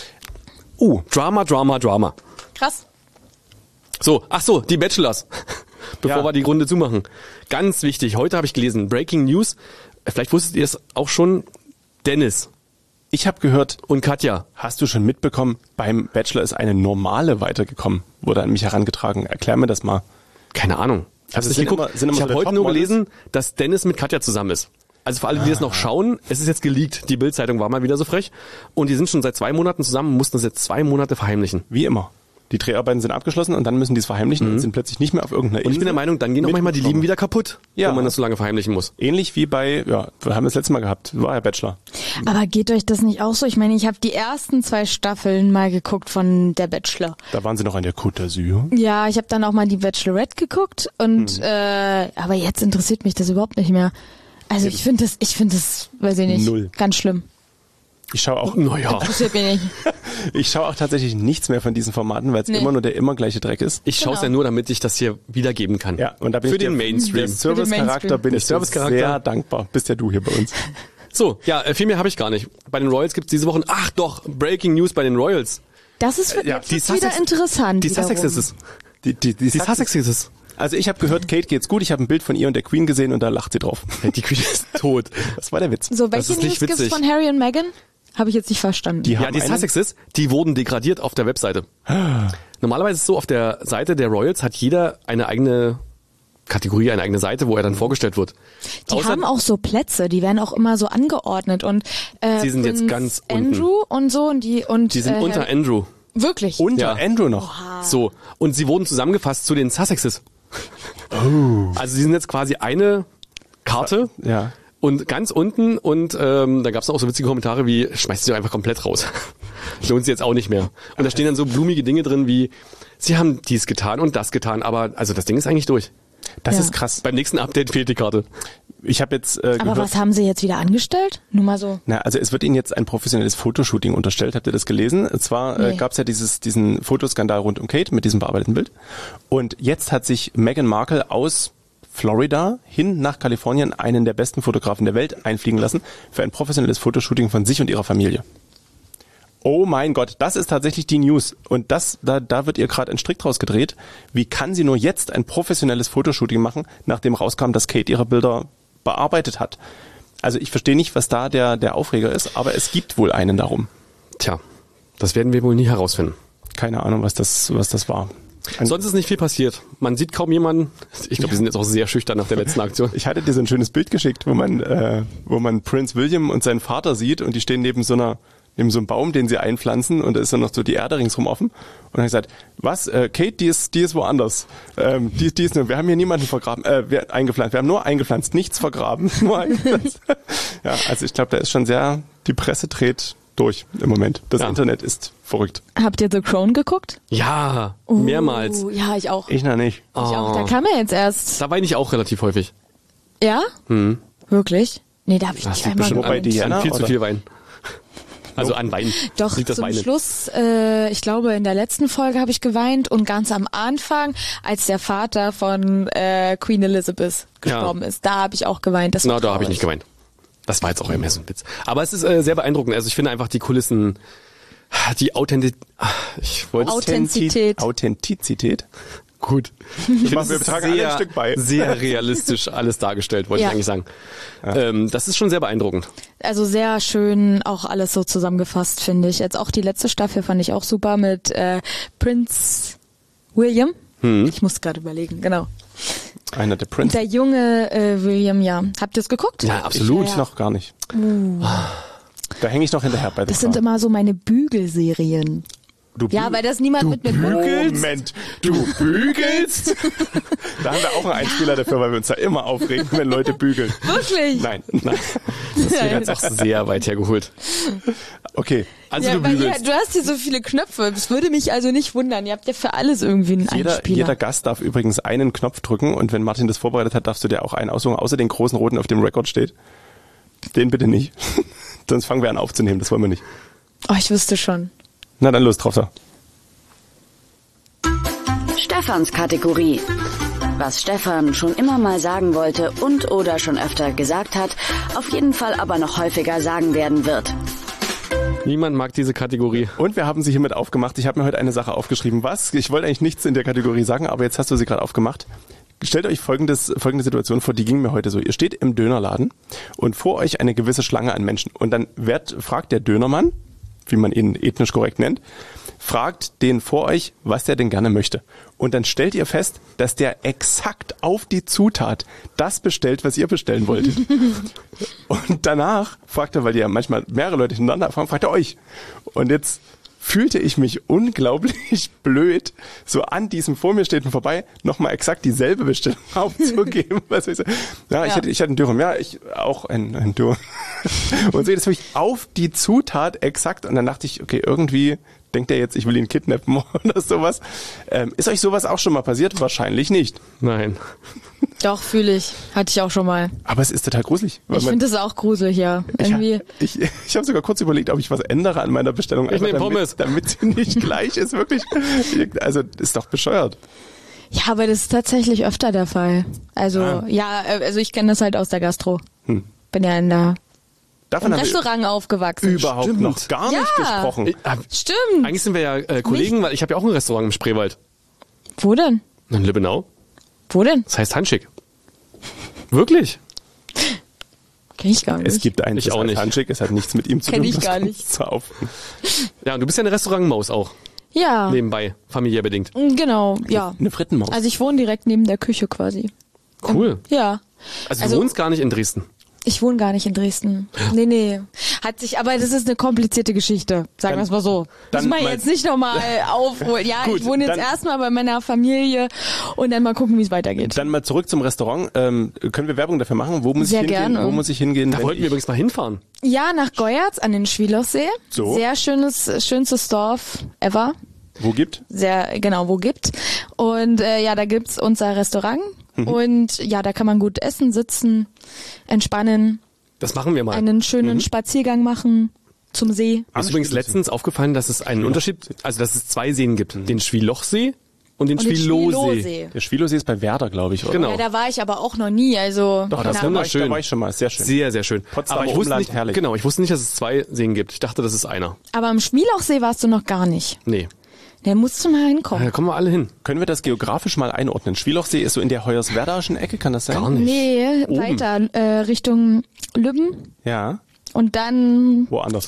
Drama. Krass. So, die Bachelors. Bevor Ja. wir die Runde zumachen. Ganz wichtig, heute habe ich gelesen, Breaking News. Vielleicht wusstet ihr es auch schon, Dennis Ich habe gehört, und Katja. hast du schon mitbekommen, beim Bachelor ist eine normale weitergekommen, wurde an mich herangetragen. Erklär mir das mal. Keine Ahnung. Also Hab's es nicht sind geguckt. immer Ich so habe die heute nur Topmodels? gelesen, dass Dennis mit Katja zusammen ist. Also für alle, die das noch schauen, es ist jetzt geleakt. Die Bild-Zeitung war mal wieder so frech. Und die sind schon seit 2 Monaten zusammen und mussten das jetzt 2 Monate verheimlichen. Wie immer. Die Dreharbeiten sind abgeschlossen und dann müssen die es verheimlichen und sind plötzlich nicht mehr auf irgendeiner Insel. Und ich bin der Meinung, dann gehen auch Mit manchmal die Hubschrauber. Lieben wieder kaputt, Ja. wenn man das so lange verheimlichen muss. Ähnlich wie bei, wir haben das letzte Mal gehabt, war ja Bachelor. Aber geht euch das nicht auch so? Ich meine, ich habe die ersten 2 Staffeln mal geguckt von Der Bachelor. Da waren sie noch an der Côte d'Azur. Ja, ich habe dann auch mal die Bachelorette geguckt und aber jetzt interessiert mich das überhaupt nicht mehr. Also ich finde das, weiß ich nicht, Null. ganz schlimm. Ich schaue auch, Naja. Interessiert mich nicht. ich schaue auch tatsächlich nichts mehr von diesen Formaten, weil es Nee. immer nur der immer gleiche Dreck ist. Ich schaue es ja nur, damit ich das hier wiedergeben kann. Ja, und da bin Für ich den der Mainstream. Servicecharakter Mainstream. bin Der ich Servicecharakter. sehr dankbar. Bist ja du hier bei uns. So, ja, viel mehr habe ich gar nicht. Bei den Royals gibt es diese Woche, ach doch, Breaking News bei den Royals. Das ist Ja, jetzt die wird's wieder Sussex- interessant. Die Sussex ist es. Die Sussex ist es. Also ich habe gehört, Kate geht's gut. Ich habe ein Bild von ihr und der Queen gesehen und da lacht sie drauf. Die Queen ist tot. Das war der Witz. So, Das welche ist nicht News gibt's witzig. von Harry und Meghan? Habe ich jetzt nicht verstanden. Die Ja, haben die einen- Sussexes, die wurden degradiert auf der Webseite. Normalerweise ist es so, auf der Seite der Royals hat jeder eine eigene Kategorie, eine eigene Seite, wo er dann vorgestellt wird. Die haben auch so Plätze, die werden auch immer so angeordnet und Sie sind jetzt ganz Andrew unten. und so und die sind unter Andrew. Wirklich? Ja. Andrew noch. So. Und sie wurden zusammengefasst zu den Sussexes. Oh. Also sie sind jetzt quasi eine Karte. Ja. Und ganz unten und da gab es auch so witzige Kommentare wie, schmeißt sie doch einfach komplett raus. Lohnt sie jetzt auch nicht mehr. Und da stehen dann so blumige Dinge drin wie, sie haben dies getan und das getan, aber also das Ding ist eigentlich durch. Das ist krass. Beim nächsten Update fehlt die Karte. Ich habe jetzt Aber gehört, was haben sie jetzt wieder angestellt? Nur mal so. Na, also es wird Ihnen jetzt ein professionelles Fotoshooting unterstellt. Habt ihr das gelesen? Und zwar Nee. gab es ja diesen Fotoskandal rund um Kate mit diesem bearbeiteten Bild. Und jetzt hat sich Meghan Markle aus Florida hin nach Kalifornien einen der besten Fotografen der Welt einfliegen lassen für ein professionelles Fotoshooting von sich und ihrer Familie. Oh mein Gott, das ist tatsächlich die News. Und da wird ihr gerade ein Strick draus gedreht. Wie kann sie nur jetzt ein professionelles Fotoshooting machen, nachdem rauskam, dass Kate ihre Bilder bearbeitet hat? Also ich verstehe nicht, was da der Aufreger ist, aber es gibt wohl einen darum. Tja, das werden wir wohl nie herausfinden. Keine Ahnung, was das war. Sonst ist nicht viel passiert. Man sieht kaum jemanden. Ich glaube, die sind jetzt auch sehr schüchtern nach der letzten Aktion. Ich hatte dir so ein schönes Bild geschickt, wo man Prince William und seinen Vater sieht und die stehen neben so einem Baum, den sie einpflanzen und da ist dann noch so die Erde ringsrum offen. Und dann habe ich gesagt, was, Kate, die ist woanders. Die ist nur, wir haben hier niemanden eingepflanzt. Wir haben nur eingepflanzt, nichts vergraben, nur eingepflanzt. Ja, also ich glaube, da ist schon die Presse dreht durch im Moment. Das Internet ist verrückt. Habt ihr The Crown geguckt? Ja, mehrmals. Ja, ich auch. Ich noch nicht. Ich auch. Da kam er jetzt erst. Da weine ich auch relativ häufig. Ja? Wirklich? Nee, da habe ich Das nicht liegt einmal bestimmt bei geweint. Diana, an viel zu oder? viel Wein. Also an Wein. Doch, Liegt das zum Weinen. Schluss, ich glaube, in der letzten Folge habe ich geweint und ganz am Anfang, als der Vater von Queen Elizabeth gestorben ist, da habe ich auch geweint. Das war Da habe ich traurig. nicht geweint. Das war jetzt auch mehr so ein Witz. Aber es ist sehr beeindruckend. Also ich finde einfach die Kulissen, die Authentizität. Gut. Ich finde, Wir betragen alle ein Stück bei. sehr realistisch alles dargestellt, wollte ich eigentlich sagen. Das ist schon sehr beeindruckend. Also sehr schön auch alles so zusammengefasst, finde ich. Jetzt auch die letzte Staffel fand ich auch super mit Prince William. Ich muss gerade überlegen, genau. Einer der Prince. Der junge William, ja. Habt ihr es geguckt? Ja, absolut. Ich noch gar nicht. Da hänge ich noch hinterher bei Das sind immer so meine Bügelserien. Du Ja, weil das niemand mit mir guckt. Moment, du bügelst? Da haben wir auch einen Einspieler dafür, weil wir uns da immer aufregen, wenn Leute bügeln. Wirklich? Nein. Das wird jetzt auch sehr weit hergeholt. Okay. Also Ja, du weil bügelst. du hast hier so viele Knöpfe. Das würde mich also nicht wundern. Ihr habt ja für alles irgendwie einen Einspieler. Jeder Gast darf übrigens einen Knopf drücken und wenn Martin das vorbereitet hat, darfst du dir auch einen aussuchen, außer den großen roten, auf dem Record steht. Den bitte nicht. Sonst fangen wir an aufzunehmen, das wollen wir nicht. Oh, ich wüsste schon. Na dann los drauf da. Stefans Kategorie. Was Stefan schon immer mal sagen wollte und oder schon öfter gesagt hat, auf jeden Fall aber noch häufiger sagen werden wird. Niemand mag diese Kategorie. Und wir haben sie hiermit aufgemacht. Ich habe mir heute eine Sache aufgeschrieben. Ich wollte eigentlich nichts in der Kategorie sagen, aber jetzt hast du sie gerade aufgemacht. Stellt euch folgende Situation vor, die ging mir heute so. Ihr steht im Dönerladen und vor euch eine gewisse Schlange an Menschen. Und dann fragt der Dönermann, wie man ihn ethnisch korrekt nennt, fragt den vor euch, was der denn gerne möchte. Und dann stellt ihr fest, dass der exakt auf die Zutat das bestellt, was ihr bestellen wolltet. Und danach fragt er, weil die ja manchmal mehrere Leute hintereinander fragen, fragt er euch. Und jetzt fühlte ich mich unglaublich blöd, so an diesem vor mir stehenden vorbei, nochmal exakt dieselbe Bestellung aufzugeben. Was soll ich sagen? Ja, ich hatte einen Dürüm. Ja, ich auch ein Dürüm. Und so jetzt wirklich auf die Zutat exakt. Und dann dachte ich, okay, irgendwie denkt er jetzt, ich will ihn kidnappen oder sowas. Ist euch sowas auch schon mal passiert? Wahrscheinlich nicht. Nein. Doch, fühle ich. Hatte ich auch schon mal. Aber es ist total gruselig. weil Ich man- finde das auch gruselig, ja. Irgendwie. Ich habe sogar kurz überlegt, ob ich was ändere an meiner Bestellung. Ich nehme einfach Pommes. damit sie nicht gleich ist, wirklich. Also, ist doch bescheuert. Ja, aber das ist tatsächlich öfter der Fall. Also, also ich kenne das halt aus der Gastro. Bin ja im Davon haben wir Restaurant aufgewachsen. überhaupt Stimmt. noch gar nicht Ja. gesprochen. Stimmt. Eigentlich sind wir ja Kollegen, weil ich habe ja auch ein Restaurant im Spreewald. Wo denn? In Lübbenau. Wo denn? Das heißt Handschick. Wirklich? Kenn ich gar nicht. Es gibt einen, Ich das auch heißt nicht. Handshake, es hat nichts mit ihm zu Kenn tun. ich das gar kommt nicht. so auf. Ja, und du bist ja eine Restaurantmaus auch. Ja, Nebenbei. Familiär bedingt. genau, ja. Eine Frittenmaus. Also ich wohne direkt neben der Küche quasi. Cool. Ja. Also du wohnst gar nicht in Dresden. Ich wohne gar nicht in Dresden. Nee. Aber das ist eine komplizierte Geschichte. Sagen wir es mal so. Das muss man jetzt nicht nochmal aufholen. Ja, gut, ich wohne jetzt erstmal bei meiner Familie und dann mal gucken, wie es weitergeht. Dann mal zurück zum Restaurant. Können wir Werbung dafür machen? Wo muss ich hingehen? Gerne. Wo muss ich hingehen? Da wollten wir übrigens mal hinfahren. Ja, nach Goyatz an den Schwielochsee. So. Sehr schönstes Dorf ever. Wo gibt? Wo gibt. Und da gibt's unser Restaurant. Und ja, da kann man gut essen, sitzen, entspannen. Das machen wir mal. Einen schönen Spaziergang machen zum See. Mir ist übrigens letztens aufgefallen, dass es einen Unterschied, also dass es 2 Seen gibt. Den Schwielochsee und den Schwielohsee. Der Schwielohsee ist bei Werder, glaube ich, oder? Genau. Ja, da war ich aber auch noch nie. Also Doch, das ist wunderschön. Da war ich schon mal, sehr schön. Sehr, sehr schön. Potsdamer aber ich wusste Umland, nicht, herrlich. Genau, ich wusste nicht, dass es 2 Seen gibt. Ich dachte, das ist einer. Aber am Schwielochsee warst du noch gar nicht. Nee. Da musst du mal hinkommen. Da kommen wir alle hin. Können wir das geografisch mal einordnen? Schwielochsee ist so in der Hoyerswerdaischen Ecke, kann das sein? Gar nicht. Nee, Oben. weiter Richtung Lübben Ja. und dann Woanders.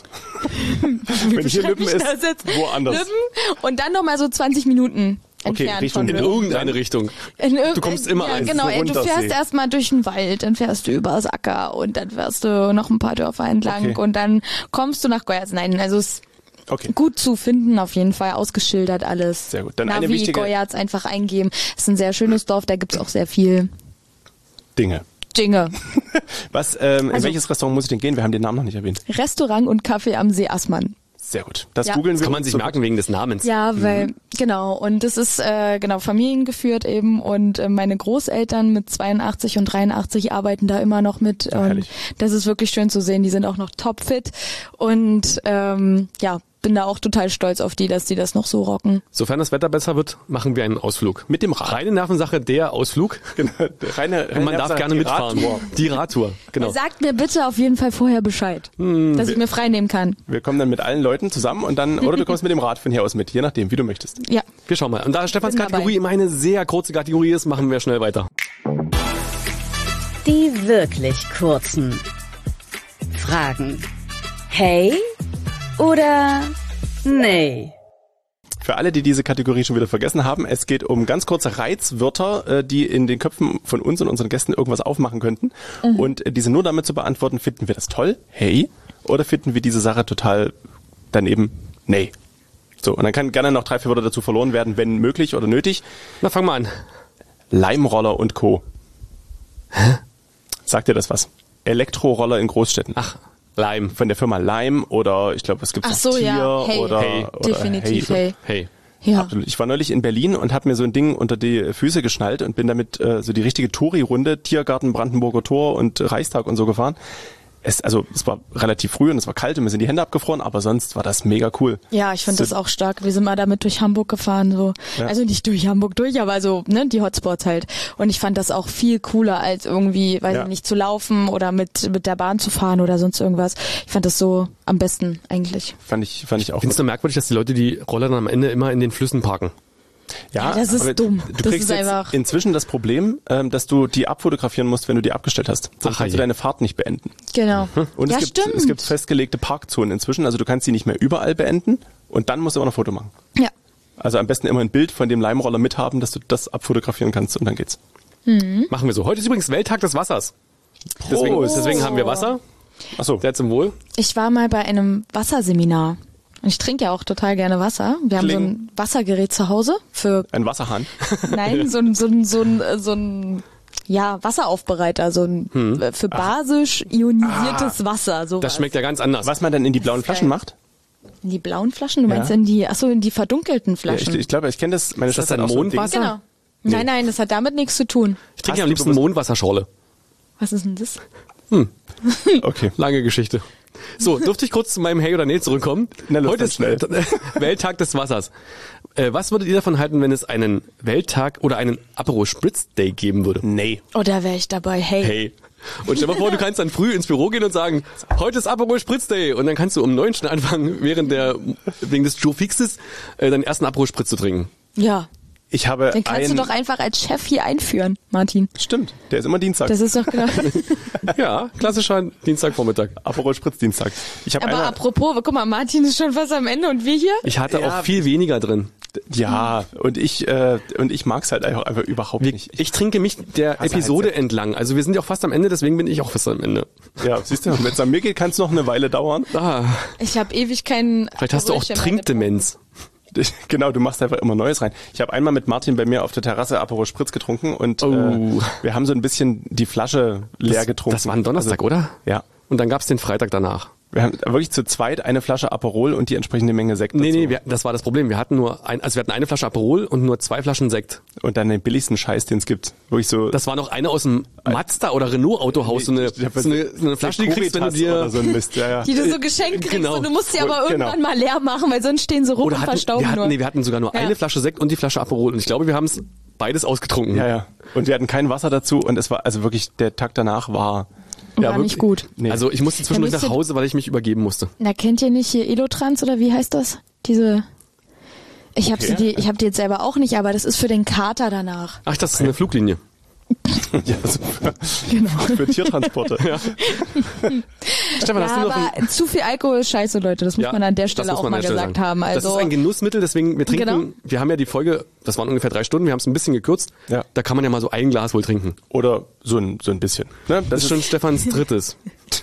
Wenn hier Lübben ist, woanders. Lübben und dann nochmal so 20 Minuten entfernt Richtung von In Lübben. irgendeine Richtung. Du kommst immer ja, eins. genau, du Untersee. fährst erstmal durch den Wald, dann fährst du übers Acker und dann fährst du noch ein paar Dörfer entlang und dann kommst du nach Goyatz. Nein, also es ist gut zu finden, auf jeden Fall ausgeschildert alles. Sehr gut. Dann Navi, eine wichtige Goyatz einfach eingeben. Ist ein sehr schönes Dorf, da gibt's auch sehr viel Dinge. Dinge. Was, in welches Restaurant muss ich denn gehen? Wir haben den Namen noch nicht erwähnt. Restaurant und Kaffee am See Assmann. Sehr gut. Das Ja. googeln Das wir. kann man sich merken wegen des Namens. Ja, weil, genau, und das ist, familiengeführt eben und meine Großeltern mit 82 und 83 arbeiten da immer noch mit und herrlich. das ist wirklich schön zu sehen, die sind auch noch topfit und bin da auch total stolz auf die, dass die das noch so rocken. Sofern das Wetter besser wird, machen wir einen Ausflug. Mit dem Rad. Reine Nervensache, der Ausflug. Genau. Reine Und man darf gerne die mitfahren. Radtour. Die Radtour, genau. Sagt mir bitte auf jeden Fall vorher Bescheid, dass ich mir frei nehmen kann. Wir kommen dann mit allen Leuten zusammen und dann, oder du kommst mit dem Rad von hier aus mit, je nachdem, wie du möchtest. Ja. Wir schauen mal. Und da Stefans Bin dabei. Kategorie immer eine sehr kurze Kategorie ist, machen wir schnell weiter. Die wirklich kurzen Fragen. Hey oder nee? Für alle, die diese Kategorie schon wieder vergessen haben, es geht um ganz kurze Reizwörter, die in den Köpfen von uns und unseren Gästen irgendwas aufmachen könnten. Und diese nur damit zu beantworten, finden wir das toll? Hey? Oder finden wir diese Sache total daneben? Nee. So, und dann kann gerne noch 3, 4 Wörter dazu verloren werden, wenn möglich oder nötig. Na, fang mal an. Leimroller und Co. Hä? Sagt dir das was? Elektroroller in Großstädten. Ach, Leim. Von der Firma Leim oder ich glaube, es gibt Ach auch so, Tier ja. Hey. oder, Hey. oder Definitiv, Hey. hey. Hey. Ja. Absolut. Ich war neulich in Berlin und habe mir so ein Ding unter die Füße geschnallt und bin damit so die richtige Touri-Runde, Tiergarten, Brandenburger Tor und Reichstag und so gefahren. Es war relativ früh und es war kalt und mir sind die Hände abgefroren, aber sonst war das mega cool. Ja, ich finde das auch stark. Wir sind mal damit durch Hamburg gefahren, so. Ja. Also nicht durch Hamburg durch, aber so, ne, die Hotspots halt. Und ich fand das auch viel cooler, als irgendwie, weiß ich nicht, zu laufen oder mit der Bahn zu fahren oder sonst irgendwas. Ich fand das so am besten eigentlich. Fand ich auch. Ich finde es nur merkwürdig, dass die Leute die Roller dann am Ende immer in den Flüssen parken. Ja, das ist aber dumm. Du Das kriegst ist jetzt einfach- inzwischen das Problem, dass du die abfotografieren musst, wenn du die abgestellt hast. Sonst Ach, kannst du je. deine Fahrt nicht beenden. Genau. Und ja, es stimmt. gibt festgelegte Parkzonen inzwischen, also du kannst sie nicht mehr überall beenden und dann musst du immer noch ein Foto machen. Ja. Also am besten immer ein Bild von dem Leimroller mithaben, dass du das abfotografieren kannst und dann geht's. Machen wir so. Heute ist übrigens Welttag des Wassers. Deswegen haben wir Wasser. Achso. Sehr zum Wohl. Ich war mal bei einem Wasserseminar. Und ich trinke ja auch total gerne Wasser. Wir haben so Kling. ein Wassergerät zu Hause für, Ein Wasserhahn. nein, so ein Wasseraufbereiter, für basisch ionisiertes Wasser, sowas. Das schmeckt ja ganz anders. Was man dann in die blauen Flaschen macht? In die blauen Flaschen? Du meinst Ja. in die verdunkelten Ja, Flaschen? ich glaube, ich kenne das. Meine Ist das Schwester dann hat auch so ein Ding. Mondwasser? Genau. Nein, das hat damit nichts zu tun. Ich trinke ja am liebsten Mondwasserschorle. Was ist denn das? Okay. Lange Geschichte. So, dürfte ich kurz zu meinem Hey oder Nee zurückkommen? Na, los, Heute dann ist schnell. Welttag des Wassers. Was würdet ihr davon halten, wenn es einen Welttag oder einen Aperol Spritz Day geben würde? Nee. Oh, da wäre ich dabei. Hey. Und stell dir mal vor, du kannst dann früh ins Büro gehen und sagen, heute ist Aperol Spritz Day. Und dann kannst du um 9 schon anfangen, wegen des Joe Fixes, deinen ersten Aperol Spritz zu trinken. Ja. Ich habe Den kannst du doch einfach als Chef hier einführen, Martin. Stimmt, der ist immer Dienstag. Das ist doch genau. Ja, klassischer Dienstagvormittag. Aperol Spritz Dienstag. Ich habe Aber einmal, apropos, guck mal, Martin ist schon fast am Ende und wir hier? Ich hatte Ja. auch viel weniger drin. Ja, und ich mag's halt einfach überhaupt nicht. Ich trinke mich der Episode entlang. Also wir sind ja auch fast am Ende, deswegen bin ich auch fast am Ende. Ja, siehst du, wenn es an mir geht, kann es noch eine Weile dauern. Ich habe ewig keinen... Vielleicht hast du auch Trinkdemenz. Genau, du machst einfach immer Neues rein. Ich habe einmal mit Martin bei mir auf der Terrasse Aperol Spritz getrunken und wir haben so ein bisschen die Flasche leer getrunken. Das war ein Donnerstag, oder? Ja. Und dann gab's den Freitag danach. Wir haben wirklich zu zweit eine Flasche Aperol und die entsprechende Menge Sekt dazu. Nee, das war das Problem. Wir hatten wir hatten eine Flasche Aperol und nur 2 Flaschen Sekt. Und dann den billigsten Scheiß, den es gibt. Wirklich so. Das war noch eine aus dem Mazda oder Renault Autohaus, so eine Flasche, die kriegst, wenn du dir oder so ein Mist, ja. Die du so geschenkt kriegst Genau. und du musst sie aber irgendwann mal leer machen, weil sonst stehen sie rum und verstauben nur. Wir hatten sogar nur eine Flasche Sekt und die Flasche Aperol. Und ich glaube, wir haben es beides ausgetrunken. Ja. Und wir hatten kein Wasser dazu und es war, also wirklich, der Tag danach war nicht gut. Nee. Also ich musste zwischendurch nach Hause, weil ich mich übergeben musste. Na, kennt ihr nicht hier Elotrans oder wie heißt das? Ich hab die jetzt selber auch nicht, aber das ist für den Kater danach. Ach, das ist eine Fluglinie. Ja, für Tiertransporte. Ja. Stefan, hast du noch aber zu viel Alkohol ist scheiße, Leute. Das muss man an der Stelle auch mal gesagt haben. Also, das ist ein Genussmittel, deswegen wir trinken, wir haben ja die Folge, das waren ungefähr 3 Stunden, wir haben es ein bisschen gekürzt. Ja. Da kann man ja mal so ein Glas wohl trinken. Oder so ein bisschen. Ne? Das ist schon Stefans drittes.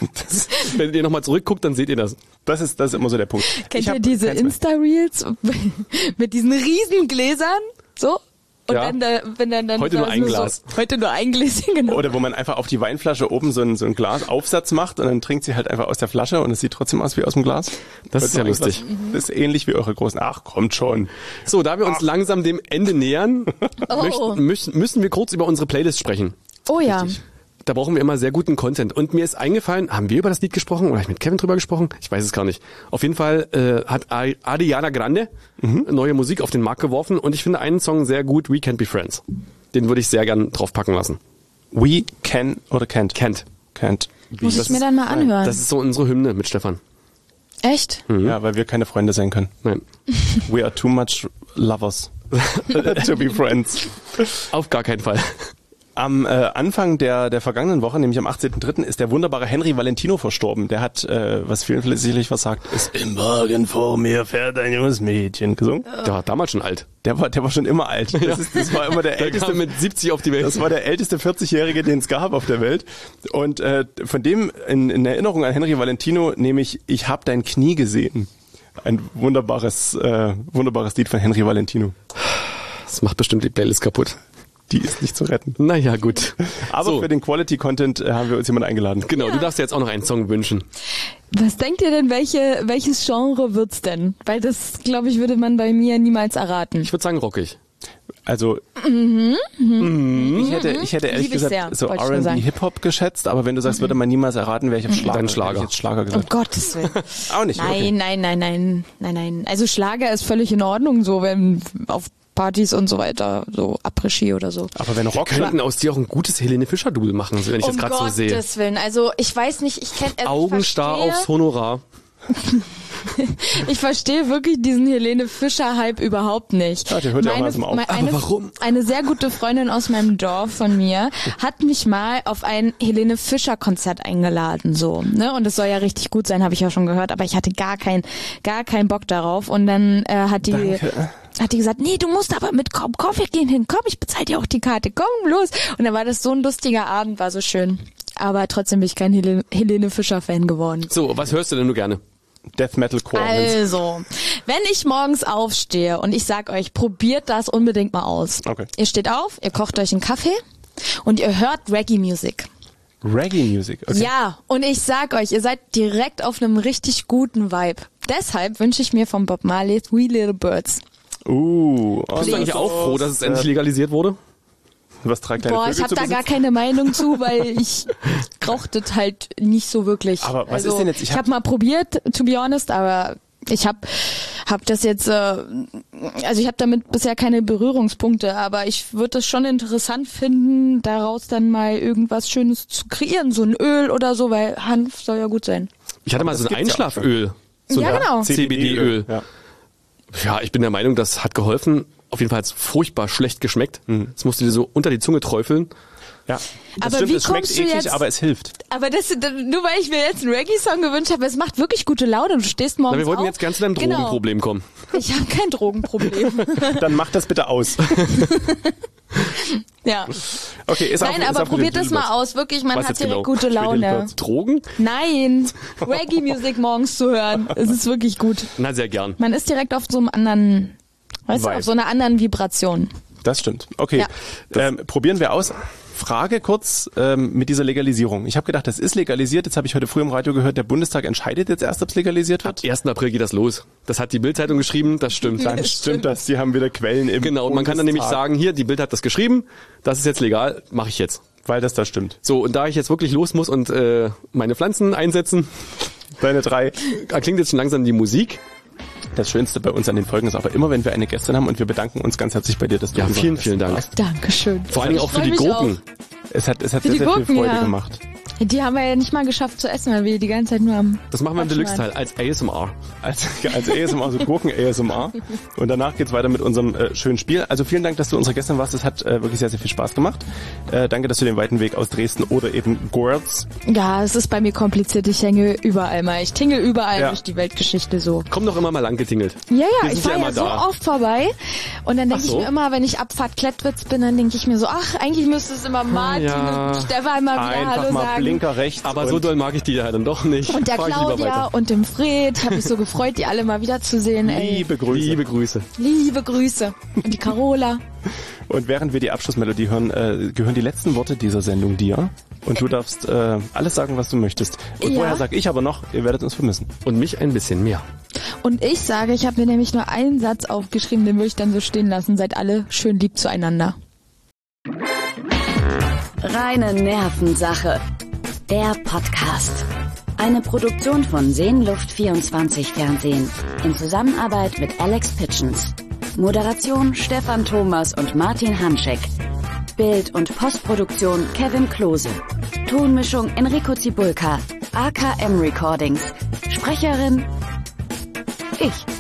Wenn ihr nochmal zurückguckt, dann seht ihr das. Das ist immer so der Punkt. Kennt ihr diese Insta-Reels mit diesen riesen Gläsern? So? Und wenn dann heute nur ein Glas. Heute nur ein Gläschen, genau. Oder wo man einfach auf die Weinflasche oben so ein Glasaufsatz macht und dann trinkt sie halt einfach aus der Flasche und es sieht trotzdem aus wie aus dem Glas. Das ist ja lustig. Das ist ähnlich wie eure großen. Ach, kommt schon. So, da wir uns langsam dem Ende nähern, müssen wir kurz über unsere Playlist sprechen. Oh ja. Richtig. Da brauchen wir immer sehr guten Content. Und mir ist eingefallen, haben wir über das Lied gesprochen oder habe ich mit Kevin drüber gesprochen? Ich weiß es gar nicht. Auf jeden Fall hat Ariana Grande neue Musik auf den Markt geworfen und ich finde einen Song sehr gut, We Can't Be Friends. Den würde ich sehr gern draufpacken lassen. We can oder can't? Can't. Muss ich mir dann mal anhören. Das ist so unsere Hymne mit Stefan. Echt? Ja, weil wir keine Freunde sein können. Nein. We are too much lovers to be friends. Auf gar keinen Fall. Am Anfang der vergangenen Woche, nämlich am 18.03., ist der wunderbare Henry Valentino verstorben. Der hat, was vielen sicherlich versagt, ist im Wagen vor mir fährt ein junges Mädchen gesungen. Der war damals schon alt. Der war schon immer alt. Das war immer der älteste. Kam mit 70 auf die Welt. Das war der älteste 40-Jährige, den es gab auf der Welt. Und von dem in Erinnerung an Henry Valentino nehme ich hab dein Knie gesehen. Ein wunderbares Lied von Henry Valentino. Das macht bestimmt die Playlist kaputt. Die ist nicht zu retten. Naja, gut. Aber für den Quality-Content haben wir uns jemanden eingeladen. Genau, du darfst dir jetzt auch noch einen Song wünschen. Was denkt ihr denn, welches Genre wird's denn? Weil das, glaube ich, würde man bei mir niemals erraten. Ich würde sagen rockig. Also ich hätte ehrlich gesagt so R&B Hip-Hop geschätzt, aber wenn du sagst, würde man niemals erraten, wäre ich auf Schlager. Dann Schlager. Hätte ich jetzt Schlager gesagt. Um Gottes Willen. Auch nicht. Nein. Also Schlager ist völlig in Ordnung, so wenn auf Partys und so weiter, so Après-Ski oder so. Aber wenn Rock... Wir könnten aus dir auch ein gutes Helene Fischer-Double machen, wenn ich das gerade so sehe. Um Gottes Willen, also ich weiß nicht, ich kenne... Augenstarr aufs Honorar. Ich verstehe wirklich diesen Helene Fischer-Hype überhaupt nicht. Ja, der hört ja auch langsam auf. Aber warum? Eine sehr gute Freundin aus meinem Dorf von mir hat mich mal auf ein Helene Fischer-Konzert eingeladen, so, ne? Und es soll ja richtig gut sein, habe ich ja schon gehört, aber ich hatte gar keinen Bock darauf. Und dann hat die gesagt, nee, du musst aber mitkommen, komm, wir gehen hin, komm, ich bezahle dir auch die Karte, komm, los. Und dann war das so ein lustiger Abend, war so schön. Aber trotzdem bin ich kein Helene Fischer-Fan geworden. So, was hörst du denn nur gerne? Death Metal Core. Also, wenn ich morgens aufstehe und ich sag euch, probiert das unbedingt mal aus. Okay. Ihr steht auf, ihr kocht euch einen Kaffee und ihr hört Reggae-Music. Reggae-Music, okay. Ja, und ich sag euch, ihr seid direkt auf einem richtig guten Vibe. Deshalb wünsche ich mir von Bob Marley Three Little Birds. Bist du eigentlich auch froh, dass es endlich legalisiert wurde? Was trägt deine Boah, Vögel ich habe zu da gar keine Meinung zu, weil ich brauche das halt nicht so wirklich. Aber was ist denn jetzt? Ich habe mal probiert, to be honest, aber ich hab das jetzt, also ich habe damit bisher keine Berührungspunkte, aber ich würde es schon interessant finden, daraus dann mal irgendwas Schönes zu kreieren, so ein Öl oder so, weil Hanf soll ja gut sein. Ich hatte mal so ein Einschlaföl. So ja, genau. CBD-Öl. Ja, ich bin der Meinung, das hat geholfen. Auf jeden Fall hat es furchtbar schlecht geschmeckt. Das musst du dir so unter die Zunge träufeln. Ja, das Aber stimmt, wie es schmeckt kommst du eklig, jetzt- aber es hilft. Aber nur weil ich mir jetzt einen Reggae-Song gewünscht habe, es macht wirklich gute Laune. Du stehst morgens Na, wir wollten auf. jetzt gern zu deinem Genau. Drogenproblem kommen. Ich habe kein Drogenproblem. Dann mach das bitte aus. Ja. Okay, ist Nein, auch, aber ist auch probiert für das den mal Dilbert. aus. Wirklich, man Was hat jetzt direkt genau? gute Für Laune. Dilbert? Drogen? Nein, Reggae-Musik morgens zu hören, es ist wirklich gut. Na, sehr gern. Man ist direkt auf so einem anderen, weißt du, Vibe. auf so einer anderen Vibration. Das stimmt. Okay, Ja. probieren wir aus. Frage kurz mit dieser Legalisierung. Ich habe gedacht, das ist legalisiert. Jetzt habe ich heute früh im Radio gehört, der Bundestag entscheidet jetzt erst, ob es legalisiert wird. 1. April geht das los. Das hat die Bild-Zeitung geschrieben, das stimmt. Dann stimmt das. Sie haben wieder Quellen im Genau, und man kann dann nämlich Bundestag, sagen, hier, die Bild hat das geschrieben, das ist jetzt legal, mache ich jetzt. weil das da stimmt. So, und da ich jetzt wirklich los muss und meine Pflanzen einsetzen, Deine 3. klingt jetzt schon langsam die Musik. Das Schönste bei uns an den Folgen ist aber immer, wenn wir eine Gästin haben und wir bedanken uns ganz herzlich bei dir, dass du Ja, unser vielen, Gast vielen Dank. warst. Dankeschön. Vor allen Dingen auch für freu die mich Gurken. Es hat Für sehr, die sehr viel Gurken, Freude ja. gemacht. Die haben wir ja nicht mal geschafft zu essen, weil wir die ganze Zeit nur am... Das machen wir im Quatschen Deluxe-Teil als ASMR. Als ASMR, also Gurken-ASMR. Und danach geht's weiter mit unserem schönen Spiel. Also vielen Dank, dass du unsere Gästin warst. Das hat wirklich sehr, sehr viel Spaß gemacht. Danke, dass du den weiten Weg aus Dresden oder eben Gorz. Ja, es ist bei mir kompliziert. Ich hänge überall mal. Ich tingle überall Ja. durch die Weltgeschichte so. Komm doch immer mal lang getingelt. Ja, Wir ja, ich sind ja fahre ja immer so da. oft vorbei. Und dann denke Ach so. ich mir immer, wenn ich Abfahrt Klettwitz bin, dann denke ich mir so, ach, eigentlich müsste es immer Martin ja. und Stefan mal wieder Einfach Hallo mal sagen. Blinker rechts. Aber so doll mag ich die ja dann doch nicht. Und der Fahr ich lieber Claudia weiter. und dem Fred. Ich habe mich so gefreut, die alle mal wiederzusehen. Ey. Liebe Grüße. Liebe Grüße. Liebe Grüße. Und die Carola. Und während wir die Abschlussmelodie hören, gehören die letzten Worte dieser Sendung dir. Und du darfst alles sagen, was du möchtest. Und Ja. vorher sag ich aber noch, ihr werdet uns vermissen. Und mich ein bisschen mehr. Und ich sage, ich habe mir nämlich nur einen Satz aufgeschrieben, den würde ich dann so stehen lassen. Seid alle schön lieb zueinander. Reine Nervensache. Der Podcast. Eine Produktion von Seenluft24 Fernsehen. In Zusammenarbeit mit Alex Pitchens. Moderation Stefan Thomas und Martin Hanschek. Bild- und Postproduktion Kevin Klose. Tonmischung Enrico Zibulka. AKM Recordings. Sprecherin ich.